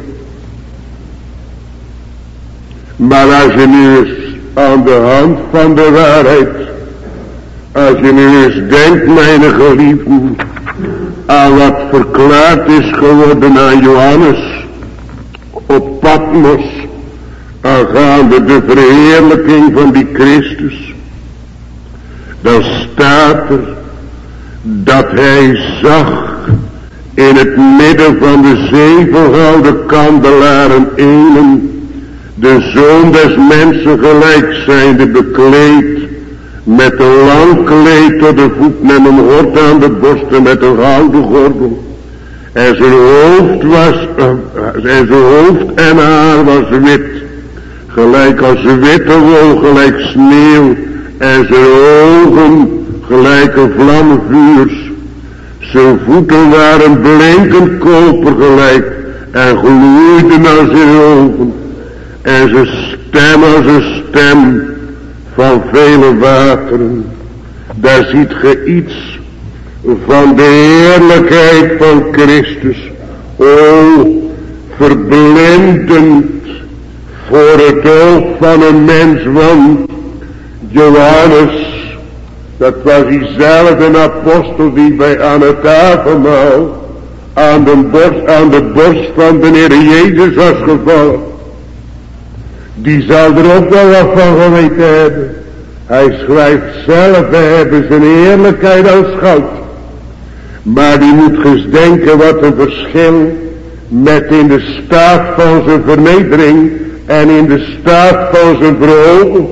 Maar als je nu eens aan de hand van de waarheid, als je nu eens denkt, mijn geliefden, aan wat verklaard is geworden aan Johannes op Patmos, aangaande de verheerlijking van die Christus, dan staat er dat hij zag in het midden van de zeven gouden kandelaren enen de Zoon des Mensen gelijk zijnde bekleed met een lang kleed tot de voeten en een hort aan de borsten met een gouden gordel. En zijn hoofd was, uh, en zijn hoofd en haar was wit, gelijk als witte wol, gelijk sneeuw, en zijn ogen gelijk een vlam vuurs. Zijn voeten waren blinkend koper gelijk en gloeiden als zijn ogen. En zijn stem als een stem van vele wateren. Daar ziet ge iets van de heerlijkheid van Christus. O, verblindend voor het oog van een mens, want Johannes, dat was diezelfde apostel die bij aan het avondmaal aan de borst, aan de borst van de Heer Jezus was gevallen. Die zal er ook wel wat van geweten hebben. Hij schrijft zelf, we hebben zijn heerlijkheid aanschouwd. Maar die moet eens denken wat een verschil met in de staat van zijn vernedering en in de staat van zijn verhoging.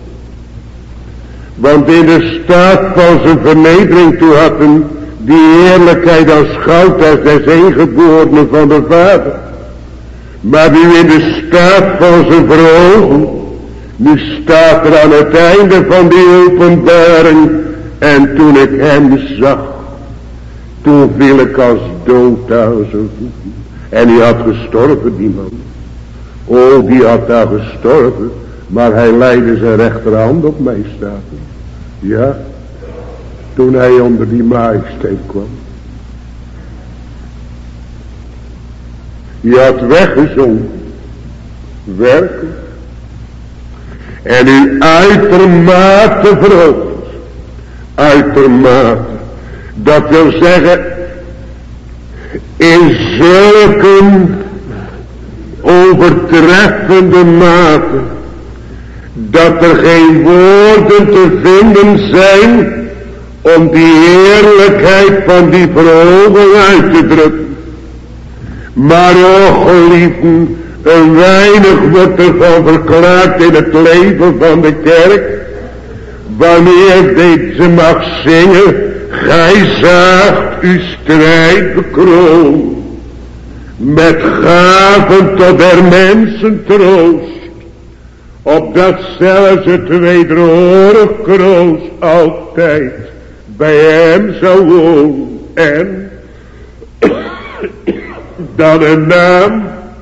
Want in de staat van zijn vernedering toe had hem die heerlijkheid aanschouwd als des engeborene van de Vader. Maar nu in de staat van zijn verhoging, nu staat er aan het einde van die openbaring, en toen ik hem zag, toen viel ik als dood aan zijn voeten. En hij had gestorven, die man. Oh, die had daar gestorven, maar hij leidde zijn rechterhand op mij, staat er. Ja, toen hij onder die majesteit kwam. Je had weggezongen, werkelijk, en u uitermate verhoogd, uitermate, dat wil zeggen, in zulke overtreffende mate, dat er geen woorden te vinden zijn om die heerlijkheid van die verhoging uit te drukken. Maar o geliefden, een weinig wordt ervan verklaard in het leven van de kerk, wanneer deze mag zingen, gij zaagt uw strijd bekroond, met gaven tot der mensen troost, opdat zelfs het wederhorig kroost altijd bij hem zou wonen, en dan een naam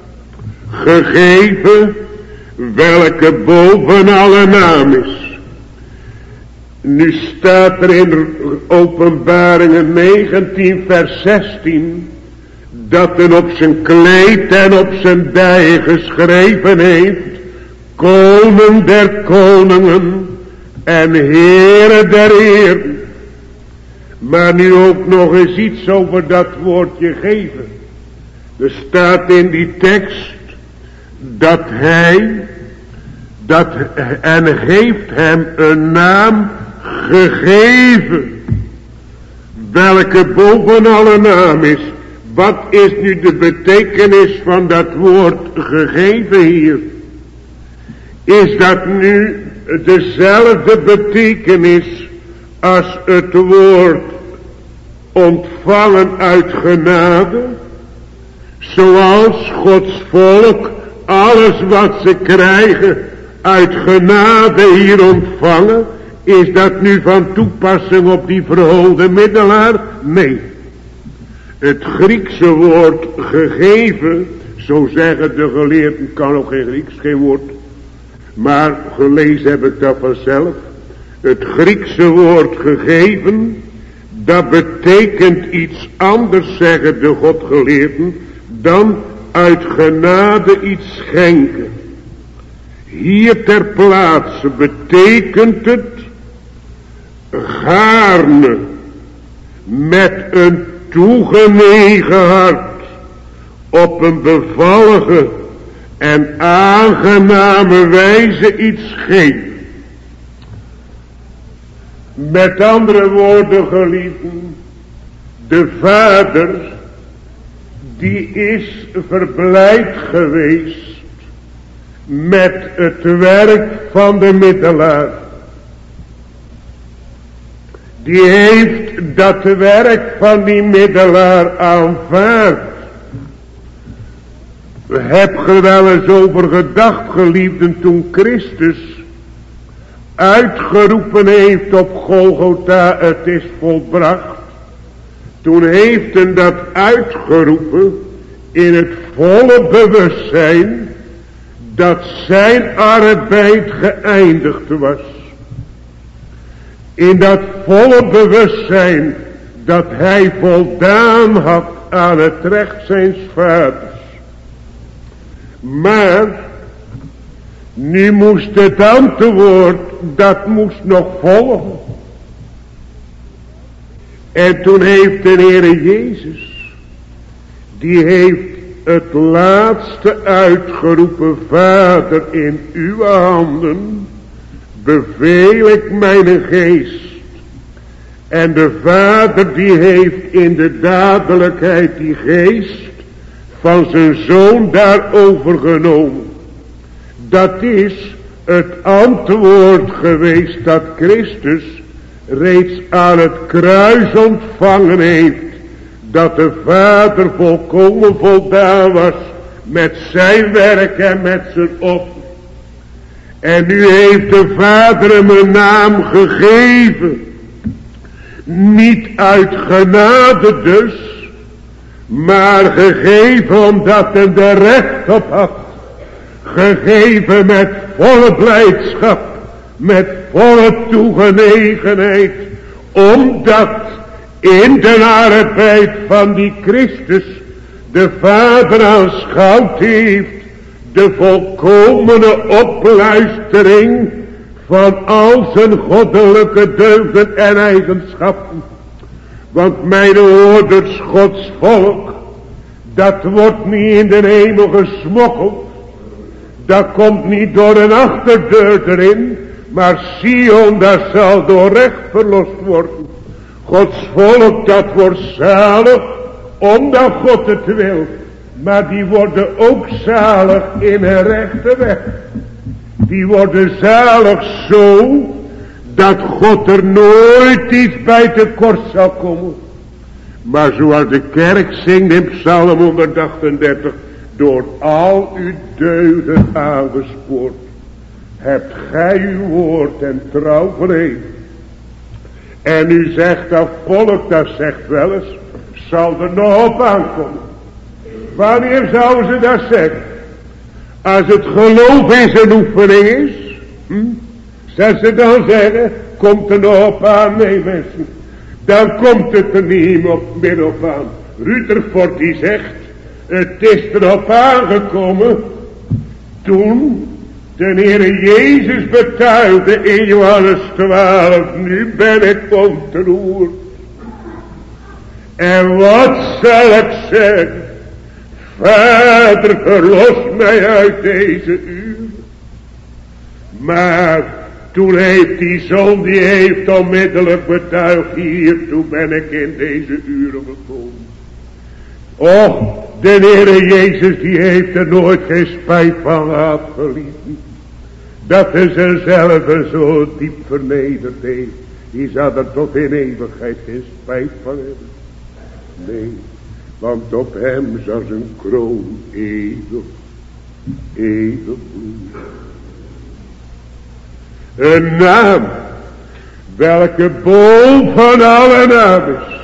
gegeven welke boven alle naam is. Nu staat er in Openbaringen negentien vers zestien dat er op zijn kleed en op zijn dij geschreven heeft, koning der koningen en Heere der heren. Maar nu ook nog eens iets over dat woordje geven. Er staat in die tekst dat hij, dat, en heeft hem een naam gegeven, welke boven alle naam is. Wat is nu de betekenis van dat woord gegeven hier? Is dat nu dezelfde betekenis als het woord ontvangen uit genade? Zoals Gods volk alles wat ze krijgen uit genade hier ontvangen, is dat nu van toepassing op die verhoogde middelaar? Nee. Het Griekse woord gegeven, zo zeggen de geleerden, kan ook geen Grieks, geen woord. Maar gelezen heb ik dat vanzelf. Het Griekse woord gegeven, dat betekent iets anders, zeggen de Godgeleerden, dan uit genade iets schenken. Hier ter plaatse betekent het gaarne met een toegenegen hart op een bevallige en aangename wijze iets geven. Met andere woorden, geliefden, de Vader die is verblijd geweest met het werk van de middelaar. Die heeft dat werk van die middelaar aanvaard. Heb je wel eens over gedacht, geliefden, toen Christus uitgeroepen heeft op Golgotha, het is volbracht. Toen heeft hij dat uitgeroepen in het volle bewustzijn dat zijn arbeid geëindigd was. In dat volle bewustzijn dat hij voldaan had aan het recht zijns vaders. Maar nu moest het antwoord, dat moest nog volgen. En toen heeft de Heere Jezus, die heeft het laatste uitgeroepen: Vader, in uw handen beveel ik mijn geest. En de Vader die heeft in de dadelijkheid die geest van zijn Zoon daarover genomen. Dat is het antwoord geweest dat Christus reeds aan het kruis ontvangen heeft. Dat de Vader volkomen voldaan was met zijn werk en met zijn offer. En nu heeft de Vader hem een naam gegeven. Niet uit genade dus, maar gegeven omdat hij er recht op had. Gegeven met volle blijdschap, met volle toegenegenheid, omdat in de arbeid van die Christus de Vader aanschouwd heeft de volkomene opluistering van al zijn goddelijke deugden en eigenschappen. Want mijn hoorders, Gods volk, dat wordt niet in de hemel gesmokkeld. Dat komt niet door een achterdeur erin, maar Sion, dat zal door recht verlost worden. Gods volk, dat wordt zalig, omdat God het wil. Maar die worden ook zalig in een rechte weg. Die worden zalig zo, dat God er nooit iets bij tekort zal komen. Maar zoals de kerk zingt in Psalm honderdachtendertig, door al uw deugden aangespoord, hebt gij uw woord en trouw verheven. En u zegt dat volk, dat zegt wel eens, zal er nog op aankomen. Wanneer zouden ze dat zeggen? Als het geloof in zijn oefening is, hm? Zou ze dan zeggen, komt er nog op aan? Nee mensen, dan komt het er niet op meer op aan. Rutherford die zegt, het is erop aangekomen toen de Heere Jezus betuigde in Johannes twaalf, nu ben ik ontroerd. En wat zal ik zeggen? Vader, verlos mij uit deze uur. Maar toen heeft die Zoon, die heeft onmiddellijk betuigd, hier, toen ben ik in deze uren gekomen. Och, de Heere Jezus, die heeft er nooit geen spijt van gehad, geliefden. Dat hij zichzelf zo diep vernederd heeft. Die zal er tot in eeuwigheid geen spijt van hebben. Nee, want op hem zal zijn kroon eeuwig, eeuwig bloeien. Een naam, welke boven alle naam is.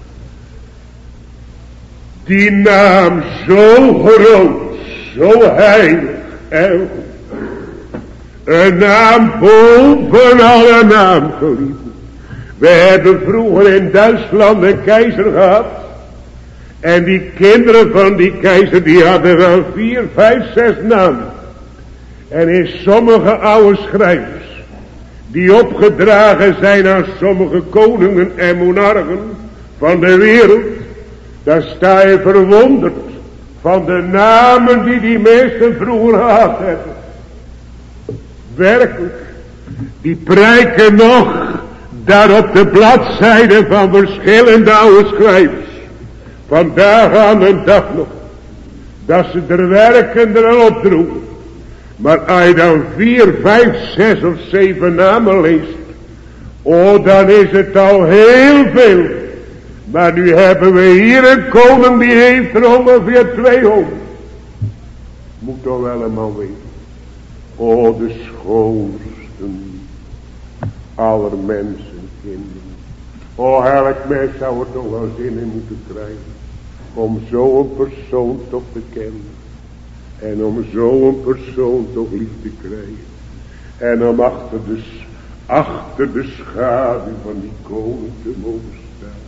Die naam zo groot, zo heilig en goed. Een naam boven alle naam, geliefde. We hebben vroeger in Duitsland een keizer gehad. En die kinderen van die keizer, die hadden wel vier, vijf, zes namen. En in sommige oude schrijvers, die opgedragen zijn aan sommige koningen en monarchen van de wereld, daar sta je verwonderd van de namen die die mensen vroeger gehad hebben. Werkelijk, die prijken nog daar op de bladzijden van verschillende oude schrijvers. Vandaag aan de dag nog, dat ze er werken er al op droegen. Maar als je dan vier, vijf, zes of zeven namen leest, oh, dan is het al heel veel. Maar nu hebben we hier een koning die heeft er ongeveer tweehonderd. Moet toch wel een man weten. Oh, de schoonsten aller mensen, kinderen. Oh, elk mens zou er toch wel zin in moeten krijgen. Om zo'n persoon toch te kennen. En om zo'n persoon toch lief te krijgen. En om achter de, achter de schaduw van die koning te mogen staan.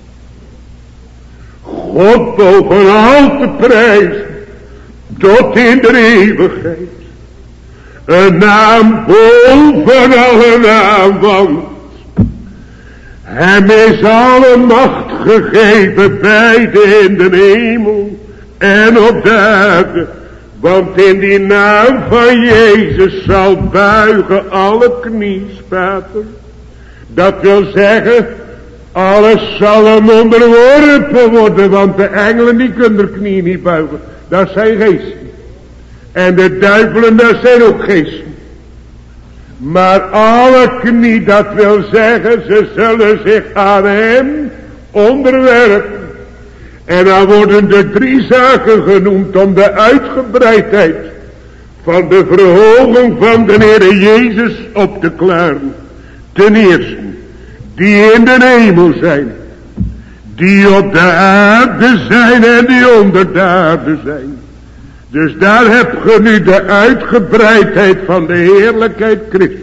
God bovenal te prijzen. Tot in de eeuwigheid. Een naam boven alle naam, want hem is alle macht gegeven, beide in de hemel en op de aarde. Want in die naam van Jezus zal buigen alle knie, Pater. Dat wil zeggen, alles zal hem onderworpen worden, want de engelen die kunnen de knie niet buigen. Dat zijn geesten. En de duivelen, dat zijn ook geesten. Maar alle knie, dat wil zeggen, ze zullen zich aan hem onderwerpen. En dan worden er drie zaken genoemd om de uitgebreidheid van de verhoging van de Heer Jezus op te klaren. Ten eerste, die in de hemel zijn, die op de aarde zijn en die onder de aarde zijn. Dus daar heb je nu de uitgebreidheid van de heerlijkheid Christus.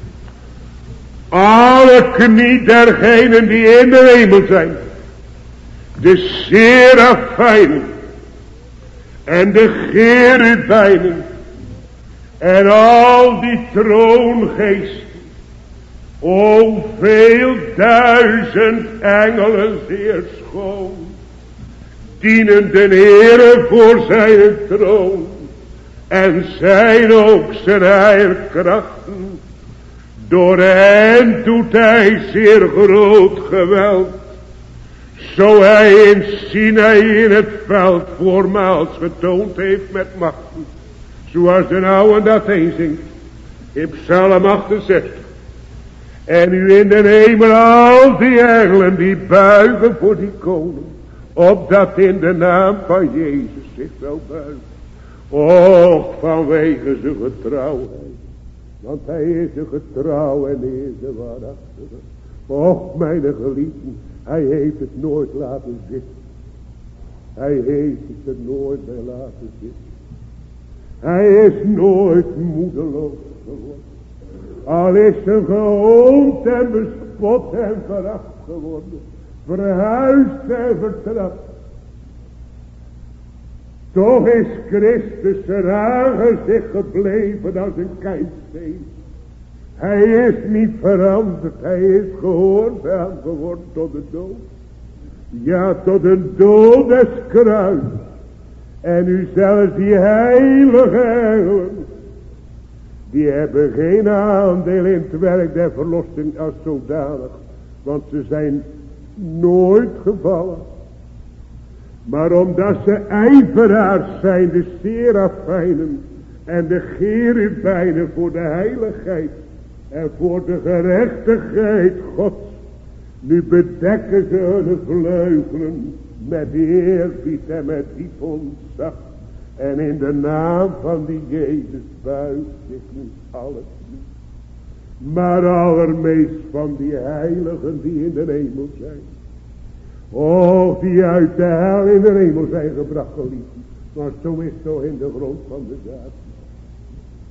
Alle knie dergenen die in de hemel zijn. De serafijnen. En de cherubijnen. En al die troongeesten. O veel duizend engelen zeer schoon. Dienen de Heere voor zijn troon. En zijn ook zijn heilkrachten. Door hen doet hij zeer groot geweld. Zo hij in Sinaï in het veld voormaals getoond heeft met machten. Zoals de oude dat heen zingt. In Psalm achtenzestig. En nu in de hemel al die engelen die buigen voor die koning. Opdat in de naam van Jezus zich wel buigen. Och, vanwege zijn getrouwheid. Want hij is een getrouw en hij is een waarachtige. Och, mijn geliefden, hij heeft het nooit laten zitten. Hij heeft het er nooit bij laten zitten. Hij is nooit moedeloos geworden. Al is er gehoond en bespot en veracht geworden. Verhuisd en vertrapt. Toch is Christus zijn aangezicht gebleven als een keidsteen. Hij is niet veranderd. Hij is gehoorzaam geworden tot de dood. Ja, tot een dood des kruis. En nu zelfs die heilige engelen. Die hebben geen aandeel in het werk der verlossing als zodanig. Want ze zijn nooit gevallen. Maar omdat ze ijveraars zijn, de serafijnen en de cherubijnen voor de heiligheid en voor de gerechtigheid Gods. Nu bedekken ze hun vleugelen met eerbied en met diep ontzag. En in de naam van die Jezus buigt zich nu alles niet. Maar allermeest van die heiligen die in de hemel zijn. Oh, die uit de hel in de hemel zijn gebracht, geliefden. Maar zo is het toch in de grond van de zaak.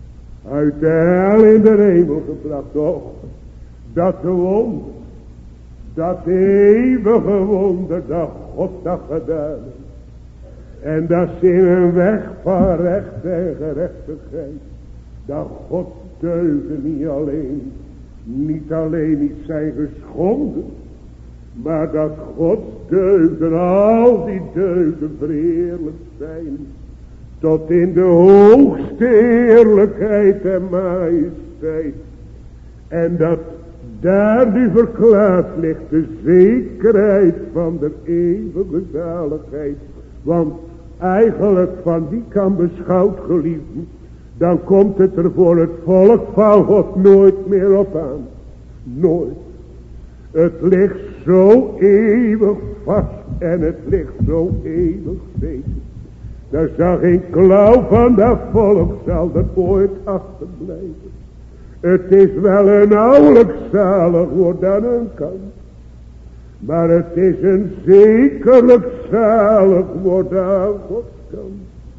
uit de hel in de hemel gebracht. Och, dat wonder, dat eeuwige wonder dat God dat gedaan heeft. En dat is in een weg van recht en gerechtigheid. Dat God deugden niet alleen, niet alleen niet zijn geschonden. Maar dat Gods deugden, al die deugden verheerlijk zijn. Tot in de hoogste heerlijkheid en majesteit. En dat daar nu verklaard ligt de zekerheid van de eeuwige zaligheid. Want eigenlijk van die kan beschouwd geliefden. Dan komt het er voor het volk van God nooit meer op aan. Nooit. Het ligt zo eeuwig vast en het ligt zo eeuwig zeker. Daar zal geen klauw van dat volk zal er ooit achterblijven. Het is wel een nauwelijks zalig wordt aan een kant. Maar het is een zekerlijk zalig wordt aan Gods kant.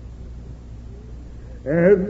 En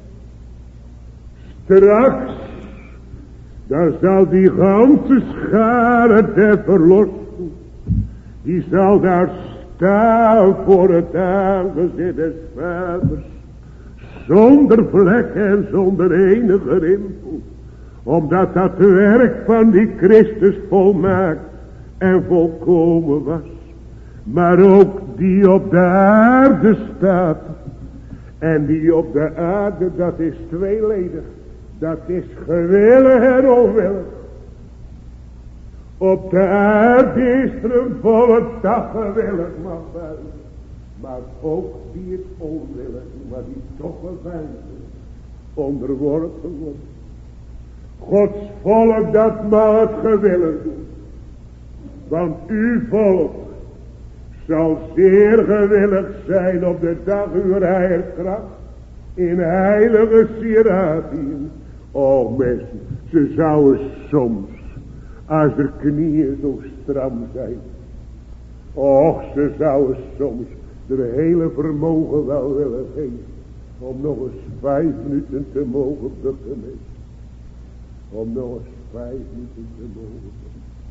straks, dan zal die ganse schare der verlosten, die zal daar staan voor het aangezicht des Vaders, zonder vlek en zonder enige rimpel, omdat dat werk van die Christus volmaakt en volkomen was, maar ook die op de aarde staat. En die op de aarde, dat is tweeledig. Dat is gewillig en onwillig. Op de aarde is er een volk dat gewillig mag buigen. Maar ook die het onwillig, maar die toch wel buigen, onderworpen wordt. Gods volk dat mag het gewillig doen. Want uw volk zal zeer gewillig zijn op de dag uw heilkracht in heilige sieradien. O mensen, ze zouden soms, als de knieën zo stram zijn, och, ze zouden soms de hele vermogen wel willen geven, om nog eens vijf minuten te mogen bukken. Om nog eens vijf minuten te mogen bukken.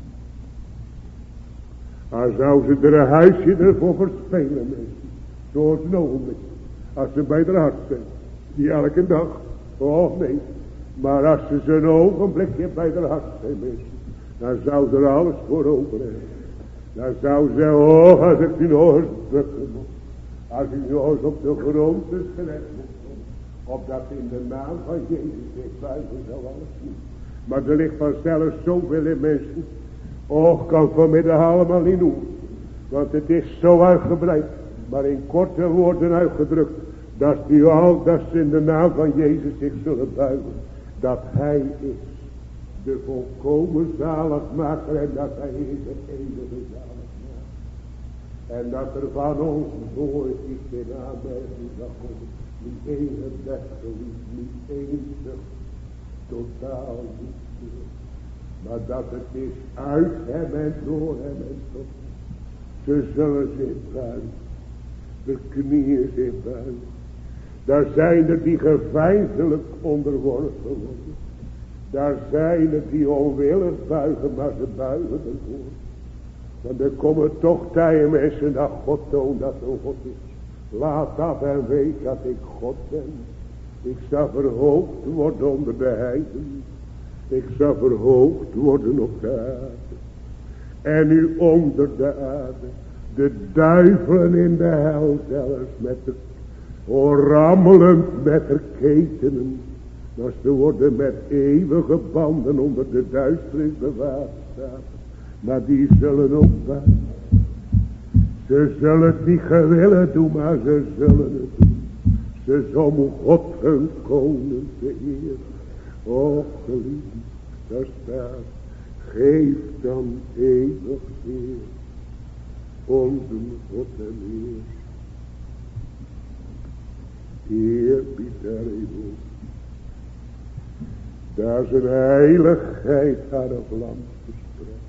Als zou ze er een huisje ervoor verspelen, mensen. Zoals een ogenblik. Als ze bij de hart zijn. Niet elke dag. Oh nee. Maar als ze zo'n ogenblikje bij de hart zijn, mensen. Dan zou ze er alles voor open hebben. Dan zou ze zeggen, oh, als ik nu nog eens bukken moet. Als ik nog eens op de grond dus terecht moet komen. Opdat in de naam van Jezus ik buigen zou alles doen. Maar er ligt vanzelf zoveel in mensen. Och, kan vanmiddag allemaal niet doen. Want het is zo uitgebreid. Maar in korte woorden uitgedrukt. Dat die al, dat ze in de naam van Jezus zich zullen buigen. Dat Hij is. De volkomen zaligmaker. En dat Hij is het enige zaligmaker. En dat er van ons nooit iets in aanmerking zal komen. Niet één beste lief. Niet één zucht. Totaal niet. Maar dat het is uit hem en door hem en tot. Ze zullen zich buigen. De knieën zich buigen. Daar zijn er die geveinselijk onderworpen worden. Daar zijn er die onwillig buigen, maar ze buigen ervoor. Want er komen toch tijden mensen dat God toont dat er God is. Laat af en weet dat ik God ben. Ik zal verhoogd worden onder de heidenen. Ik zal verhoogd worden op de aarde. En nu onder de aarde. De duivelen in de hel zelfs met de oh, rammelend met de ketenen. Dat ze worden met eeuwige banden onder de duisternis bewaard staan. Maar die zullen ook buigen. Ze zullen het niet gewillig doen, maar ze zullen het doen. Ze zullen God hun koning te eren. O geliefd, daar staat, geef dan eeuwig eer, onze God en Heer. Heer, biedt daar even. Daar zijn heiligheid haar vlam verspreid.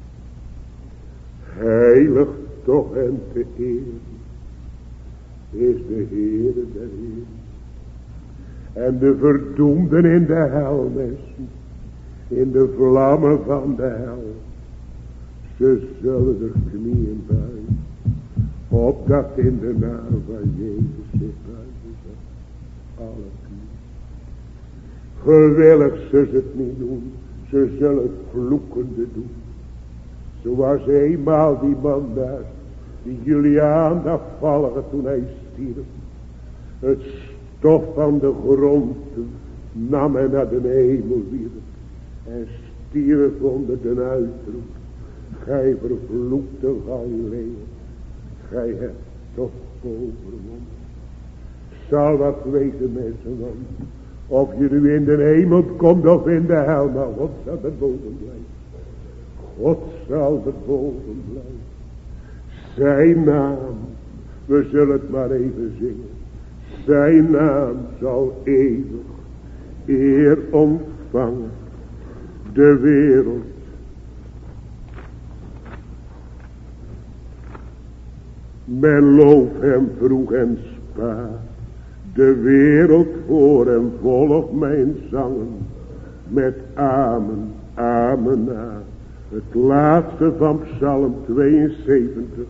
Heilig toch en te eren is de Heere der Heeren. En de verdoemden in de hel, mensen. In de vlammen van de hel. Ze zullen de knieën buigen. Opdat in de naam van Jezus zich buigen zal. Alle knieën. Gewillig zullen ze het niet doen. Ze zullen het vloekende doen. Zoals eenmaal die man daar. Die Juliaan afvallige toen hij stierf. Het stof van de grond nam hij naar de hemel wierp. En stierf onder de uitroep. Gij vervloekte Galileeën. Gij hebt toch overwonnen. Zal dat weten, mensen, want of je nu in de hemel komt of in de hel, maar God zal er boven blijven. God zal er boven blijven. Zijn naam, we zullen het maar even zingen. Zijn naam zal eeuwig eer ontvangen. De wereld. Men loof hem vroeg en spaar. De wereld voor en volgt mijn zangen. Met amen, amen na. Het laatste van Psalm tweeënzeventig.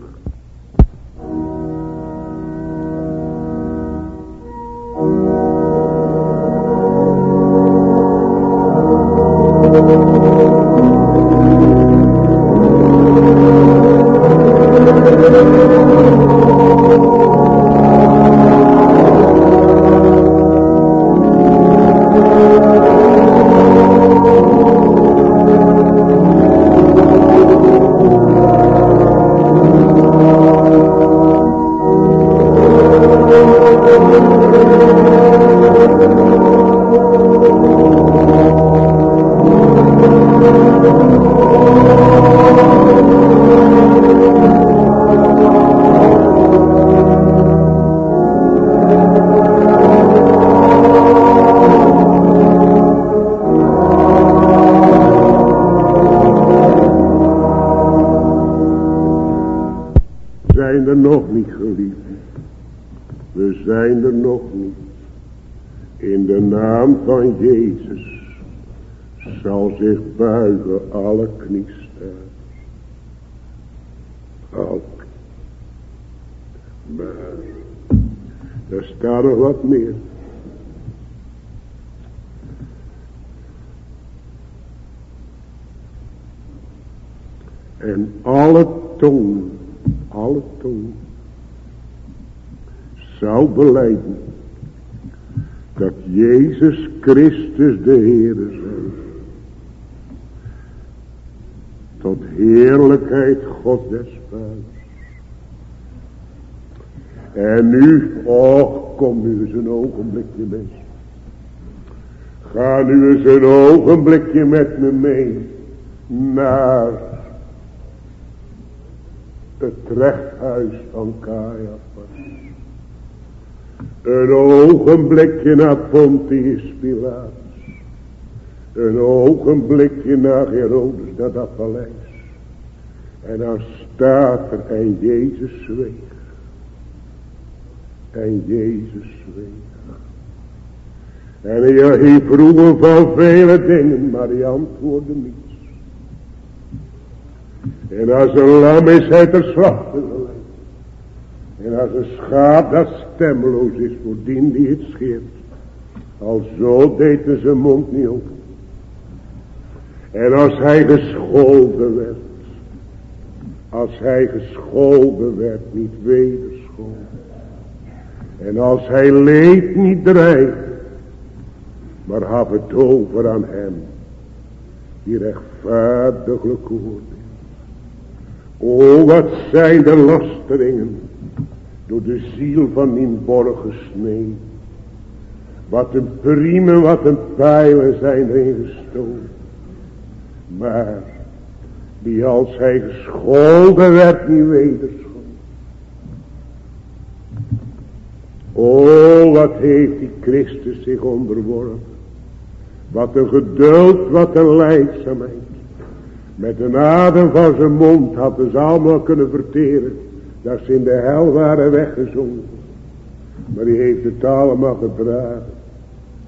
Van Jezus zal zich buigen alle kniestaan. Al. Maar er staat nog wat meer. En alle tong, alle tong zou belijden dat Jezus Christus de Heere zijn. Tot heerlijkheid God des Vaders. En nu, och, kom nu eens een ogenblikje mensen. Ga nu eens een ogenblikje met me mee naar het rechthuis van Caiaphas. Een ogenblikje naar Pontius Pilatus. Een ogenblikje naar Herodes, naar dat paleis. En dan staat er, en Jezus zweeg. En Jezus zweeg. En hij vroeg hem van vele dingen, maar hij antwoordde niets. En als een lam is hij ter slachte geleid. En als een schaap dat stemloos is voor dien die het scheert. Al zo deed hij zijn mond niet open. En als hij gescholden werd. Als hij gescholden werd, niet wederscholden. En als hij leed, niet dreigde. Maar gaf het over aan hem. Die rechtvaardiglijk oordeelt. O, wat zijn de lasteringen. Door de ziel van die borg gesneden. Wat een priemen, wat een pijlen zijn erin gestoken. Maar die als hij gescholden werd niet wederscholden. O, wat heeft die Christus zich onderworpen. Wat een geduld, wat een lijdzaamheid. Met een adem van zijn mond hadden ze allemaal kunnen verteren. Dat ze in de hel waren weggezonken. Maar hij heeft het allemaal gedragen.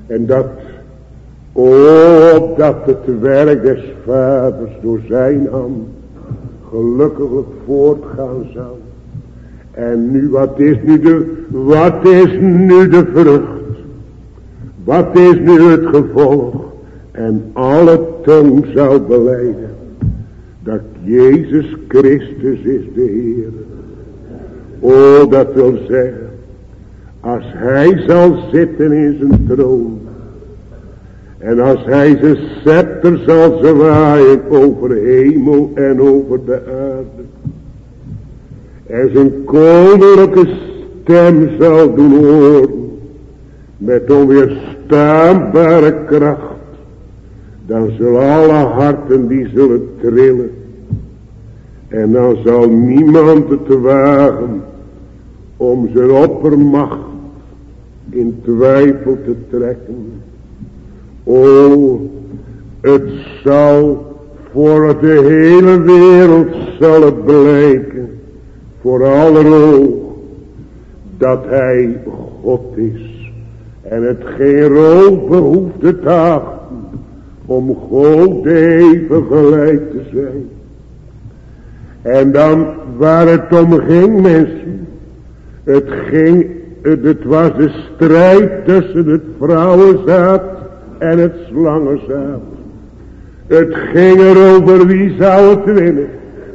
En dat, o, dat het werk des vaders door zijn hand gelukkiglijk voortgaan zal. En nu, wat is nu de, wat is nu de vrucht? Wat is nu het gevolg? En alle tong zal belijden dat Jezus Christus is de Heer. O, dat wil zeggen, als hij zal zitten in zijn troon, en als hij zijn scepter zal zwaaien over hemel en over de aarde, en zijn koninklijke stem zal doen horen, met onweerstaanbare kracht, dan zullen alle harten die zullen trillen. En dan zal niemand het wagen om zijn oppermacht in twijfel te trekken. O, het zal voor de hele wereld zal het blijken, voor aller oog, dat hij God is. En het geen rol behoeft te achten om God even gelijk te zijn. En dan waar het om ging, mensen, het ging, het, het was de strijd tussen het vrouwenzaad en het slangenzaad. Het ging erover wie zou het winnen.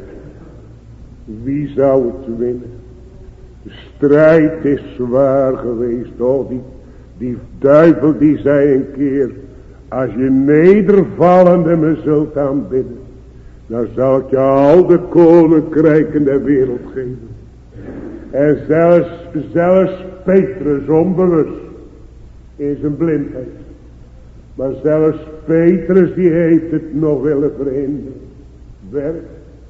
Wie zou het winnen? De strijd is zwaar geweest. Oh, die, die duivel die zei een keer, als je nedervallende me zult aanbidden, dan zal ik je al de koninkrijken der wereld geven. En zelfs, zelfs Petrus onbewust in zijn blindheid. Maar zelfs Petrus die heeft het nog willen verhinderen. Werk.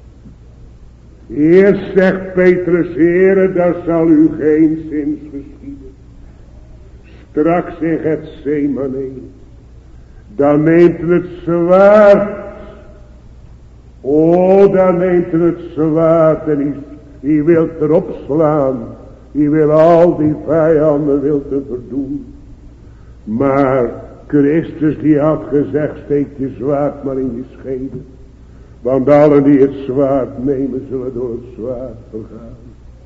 Eerst zegt Petrus, Heere, dat zal u geen zins geschieden. Straks in Gethsemane, dan neemt u het zwaard. O, dan neemt u het zwaard en die, die wilt erop slaan. Die wil al die vijanden wilt te verdoen. Maar Christus die had gezegd, steek je zwaard maar in je schede. Want allen die het zwaard nemen zullen door het zwaard vergaan.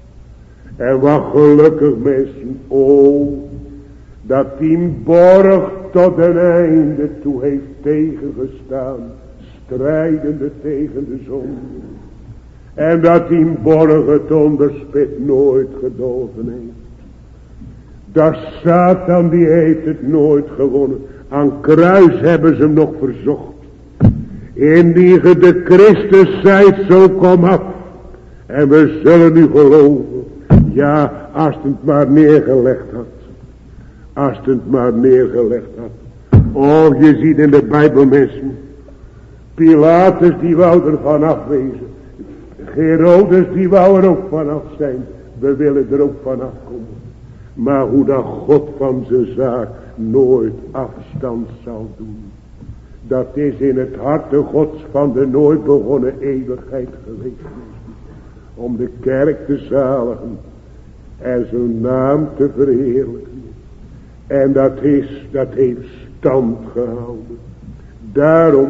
En wat gelukkig mensen, o, dat die borg tot een einde toe heeft tegengestaan, strijdende tegen de zonde. En dat die borg het onderspit nooit gedogen heeft. Dat Satan die heeft het nooit gewonnen. Aan kruis hebben ze hem nog verzocht. Indien ge de Christus zijt, zo kom af. En we zullen u geloven. Ja, als het het maar neergelegd had. Als het het maar neergelegd had. Oh, je ziet in de Bijbel mensen. Pilatus die wou er vanaf wezen. Herodes die wou er ook vanaf zijn. We willen er ook vanaf komen. Maar hoe dat God van zijn zaak nooit afstand zal doen. Dat is in het harte Gods van de nooit begonnen eeuwigheid geweest. Om de kerk te zaligen. En zijn naam te verheerlijken. En dat is, dat heeft stand gehouden. Daarom,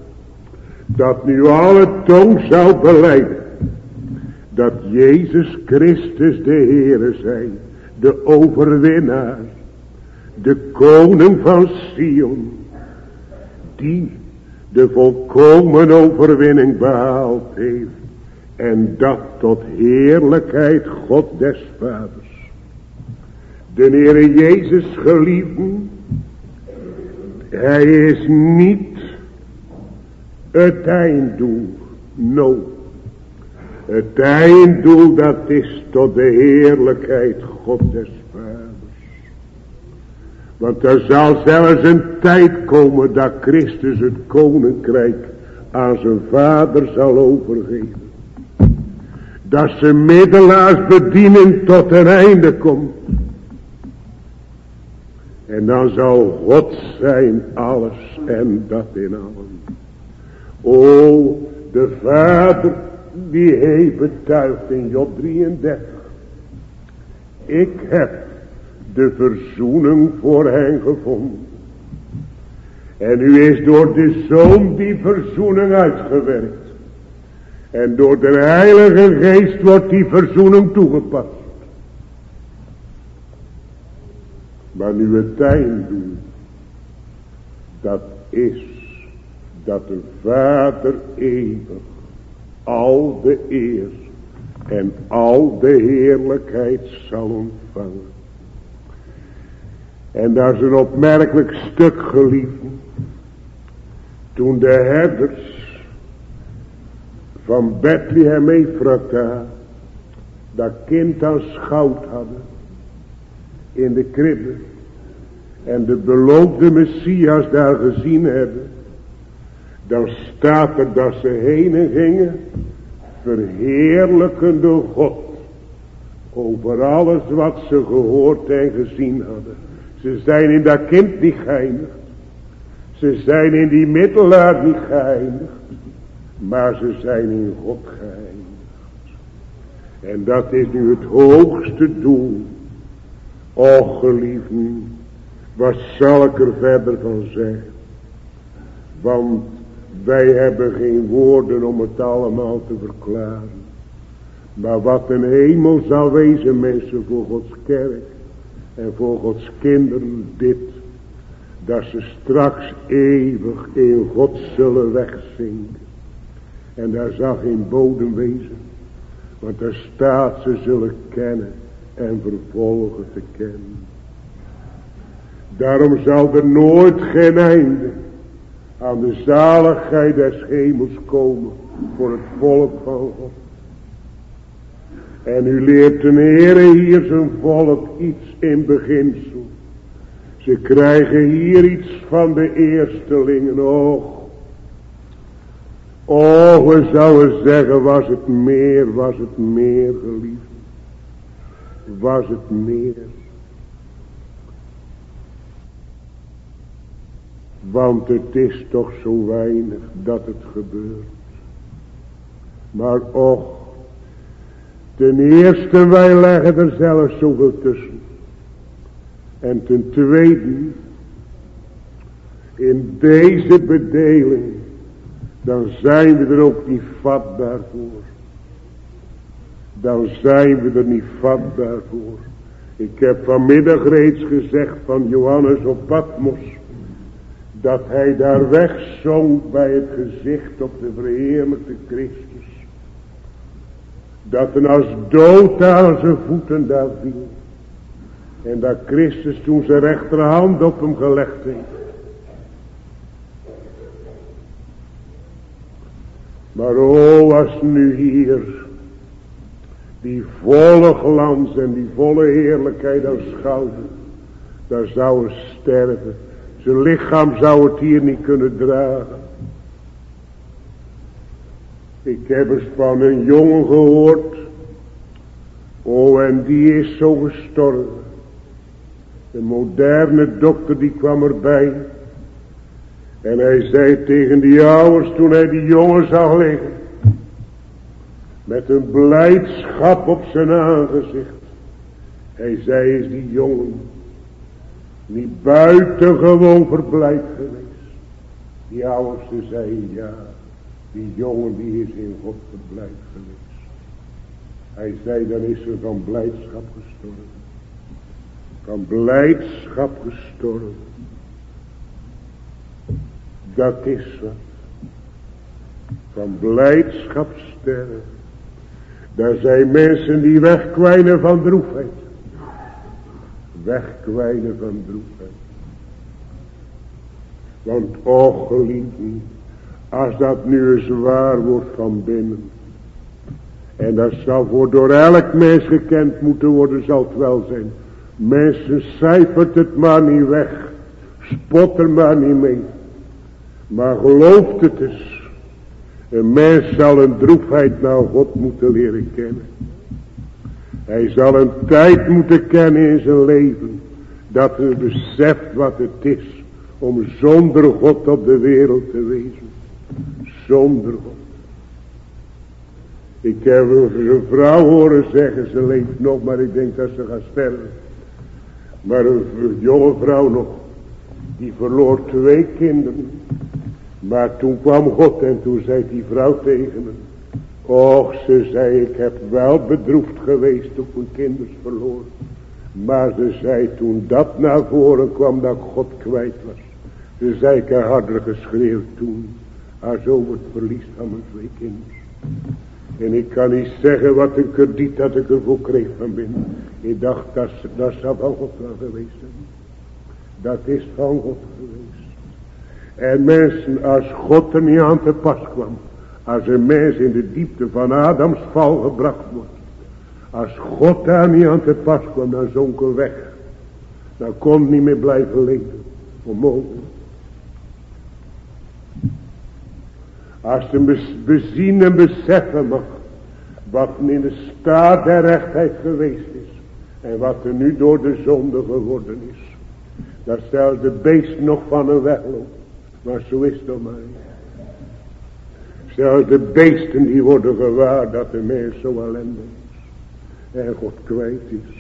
dat nu alle tong zou belijden. Dat Jezus Christus de Heere zij. De overwinnaar. De koning van Sion. Die de volkomen overwinning behaald heeft. En dat tot heerlijkheid God des Vaders. De Heere Jezus geliefden. Hij is niet het einddoel. No. Het einddoel dat is tot de heerlijkheid God des Vaders. Want er zal zelfs een tijd komen dat Christus het koninkrijk aan zijn Vader zal overgeven. Dat zijn middelaars bediening tot een einde komt. En dan zal God zijn alles en dat in allen. O, de Vader die heeft betuigd in Job drieëndertig. Ik heb de verzoening voor hen gevonden. En nu is door de Zoon die verzoening uitgewerkt. En door de Heilige Geest wordt die verzoening toegepast. Maar nu het einddoel, dat is dat de Vader eeuwig al de eer en al de heerlijkheid zal ontvangen. En dat is een opmerkelijk stuk, geliefden. Toen de herders van Bethlehem Ephrata dat kind aanschouwd hadden in de kribbe en de beloofde Messias daar gezien hebben, dan staat er dat ze heen gingen verheerlijkende God over alles wat ze gehoord en gezien hadden. Ze zijn in dat kind niet geëindigd. Ze zijn in die middelaar niet geëindigd. Maar ze zijn in God geëindigd. En dat is nu het hoogste doel. Och geliefden, wat zal ik er verder van zeggen? Want wij hebben geen woorden om het allemaal te verklaren. Maar wat een hemel zal wezen, mensen, voor Gods kerk en voor Gods kinderen, dit, dat ze straks eeuwig in God zullen wegzinken. En daar zal geen bodem wezen, want daar staat ze zullen kennen en vervolgen te kennen. Daarom zal er nooit geen einde aan de zaligheid des hemels komen voor het volk van God. En u leert de Heere hier zijn volk iets in beginsel. Ze krijgen hier iets van de eerstelingen. Och, oh, we zouden zeggen, was het meer, was het meer, geliefd. Was het meer. Want het is toch zo weinig dat het gebeurt. Maar och, ten eerste, wij leggen er zelfs zoveel tussen. En ten tweede, in deze bedeling, dan zijn we er ook niet vatbaar voor. Dan zijn we er niet vatbaar voor. Ik heb vanmiddag reeds gezegd van Johannes op Patmos, dat hij daar wegzonk bij het gezicht op de verheerlijkte Christus. Dat een als dood aan zijn voeten daar viel. En dat Christus toen zijn rechterhand op hem gelegd heeft. Maar o, als nu hier die volle glans en die volle heerlijkheid aanschouwde, dan zou hij sterven. Zijn lichaam zou het hier niet kunnen dragen. Ik heb eens van een jongen gehoord. Oh, en die is zo gestorven. De moderne dokter die kwam erbij. En hij zei tegen die ouders toen hij die jongen zag liggen. Met een blijdschap op zijn aangezicht. Hij zei, is die jongen niet buitengewoon verblijd geweest? Die ouders zeiden ja. Die jongen die is in God verblijd geweest. Hij zei, dan is er van blijdschap gestorven. Van blijdschap gestorven. Dat is wat. Van blijdschap sterven. Daar zijn mensen die wegkwijnen van droefheid. Wegkwijnen van droefheid. Want och geliefden, als dat nu eens waar wordt van binnen. En dat zal voor door elk mens gekend moeten worden, zal het wel zijn. Mensen, cijfert het maar niet weg. Spot er maar niet mee. Maar gelooft het eens. Een mens zal een droefheid naar God moeten leren kennen. Hij zal een tijd moeten kennen in zijn leven. Dat hij beseft wat het is om zonder God op de wereld te wezen. Zonder God. Ik heb een vrouw horen zeggen, ze leeft nog, maar ik denk dat ze gaat sterven. Maar een jonge vrouw nog. Die verloor twee kinderen. Maar toen kwam God en toen zei die vrouw tegen hem. Och, ze zei, ik heb wel bedroefd geweest toen ik mijn kinders verloor. Maar ze zei, toen dat naar voren kwam dat God kwijt was. Ze zei, ik heb harder geschreeuwd toen. Als over het verlies van mijn twee kinderen. En ik kan niet zeggen wat een krediet dat ik ervoor kreeg van binnen. Ik dacht, dat, dat zou van God wel geweest zijn. Dat is van God geweest. En mensen, als God er niet aan te pas kwam. Als een mens in de diepte van Adams val gebracht wordt. Als God daar niet aan te pas kwam, dan zonk hij weg. Dan kon hij niet meer blijven leven. Onmogelijk. Als hij bezien en beseffen mag. Wat in de staat der rechtheid geweest is. En wat er nu door de zonde geworden is. Dat zelfs de beest nog van hem wegloopt. Maar zo is het toch maar niet. Zelfs de beesten die worden gewaar dat de mens zo ellendig is. En God kwijt is.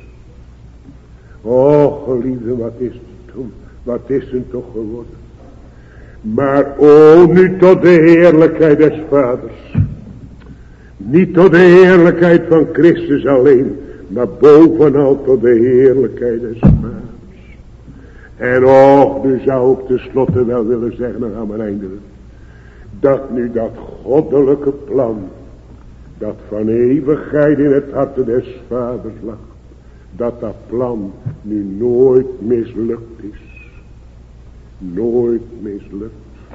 Och geliefde, wat is het toen? Wat is het toch geworden? Maar o, nu tot de heerlijkheid des Vaders. Niet tot de heerlijkheid van Christus alleen. Maar bovenal tot de heerlijkheid des Vaders. En och, nu zou ik tenslotte wel willen zeggen, dan gaan we eindigen. Dat nu dat goddelijke plan. Dat van eeuwigheid in het hart des Vaders lag. Dat dat plan nu nooit mislukt is. Nooit mislukt.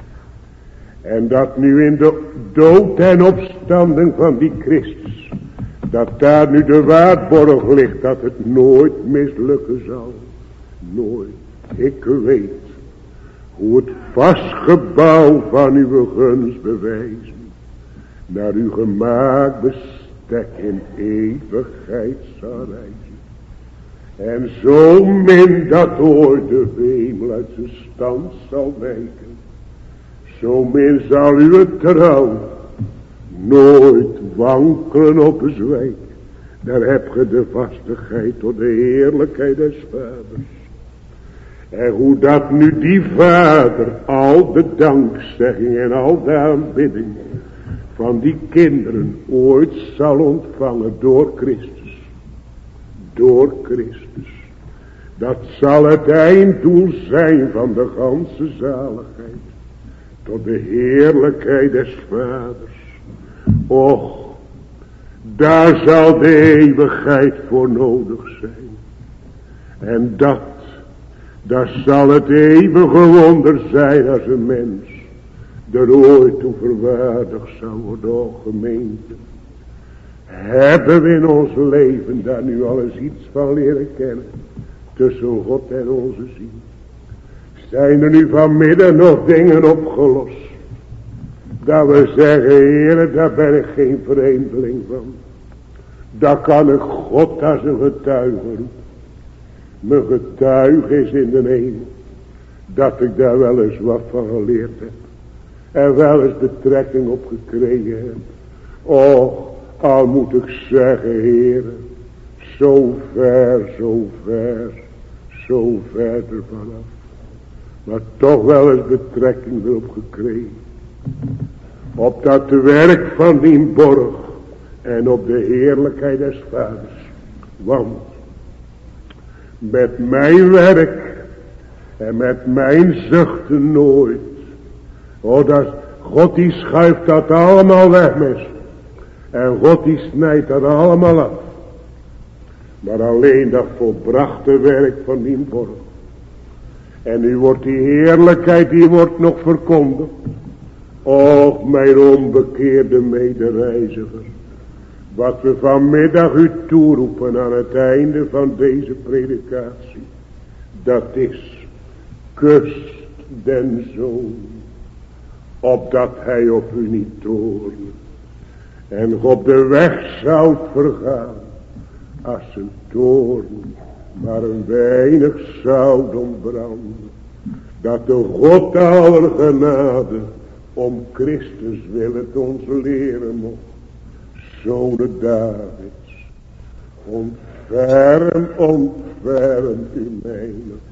En dat nu in de dood en opstanding van die Christus. Dat daar nu de waarborg ligt. Dat het nooit mislukken zal. Nooit. Ik weet. Hoe het vastgebouw van uw gunst bewijzen. Naar uw gemaakt bestek in eeuwigheid zal reizen. En zo min dat ooit de hemel uit zijn stand zal wijken. Zo min zal uw trouw nooit wankelen op bezwijk. Daar heb je de vastigheid tot de heerlijkheid des Vaders. En hoe dat nu die Vader al de dankzegging en al de aanbidding van die kinderen ooit zal ontvangen door Christus. Door Christus. Dat zal het einddoel zijn van de ganse zaligheid. Tot de heerlijkheid des Vaders. Och, daar zal de eeuwigheid voor nodig zijn. En dat, dat zal het eeuwige wonder zijn als een mens er ooit toe verwaardigd zou worden. Och, gemeente. Hebben we in ons leven daar nu al eens iets van leren kennen. Tussen God en onze ziel. Zijn er nu vanmiddag nog dingen opgelost. Dat we zeggen, Heere, daar ben ik geen vreemdeling van. Daar kan ik God als een getuige roepen. Mijn getuige is in de hemel. Dat ik daar wel eens wat van geleerd heb. En wel eens betrekking op gekregen heb. Och, al moet ik zeggen, Heere. Zo ver, zo ver, zo ver ervan af. Maar toch wel eens betrekking erop gekregen. Op dat werk van die borg. En op de heerlijkheid des Vaders. Want met mijn werk en met mijn zuchten nooit. Oh, dat, God die schuift dat allemaal weg, mensen. En God die snijdt dat allemaal af. Maar alleen dat volbrachte werk van die borg. En nu wordt die heerlijkheid, die wordt nog verkondigd. Och, mijn onbekeerde medereiziger. Wat we vanmiddag u toeroepen aan het einde van deze predikatie. Dat is, kust den zoon. Opdat hij op u niet toorne. En op de weg zou vergaan. Als een toorn maar een weinig zout ontbranden. Dat de God aller genade om Christus wil het ons leren mocht. Zonen Davids, ontferm, ontferm u mijne.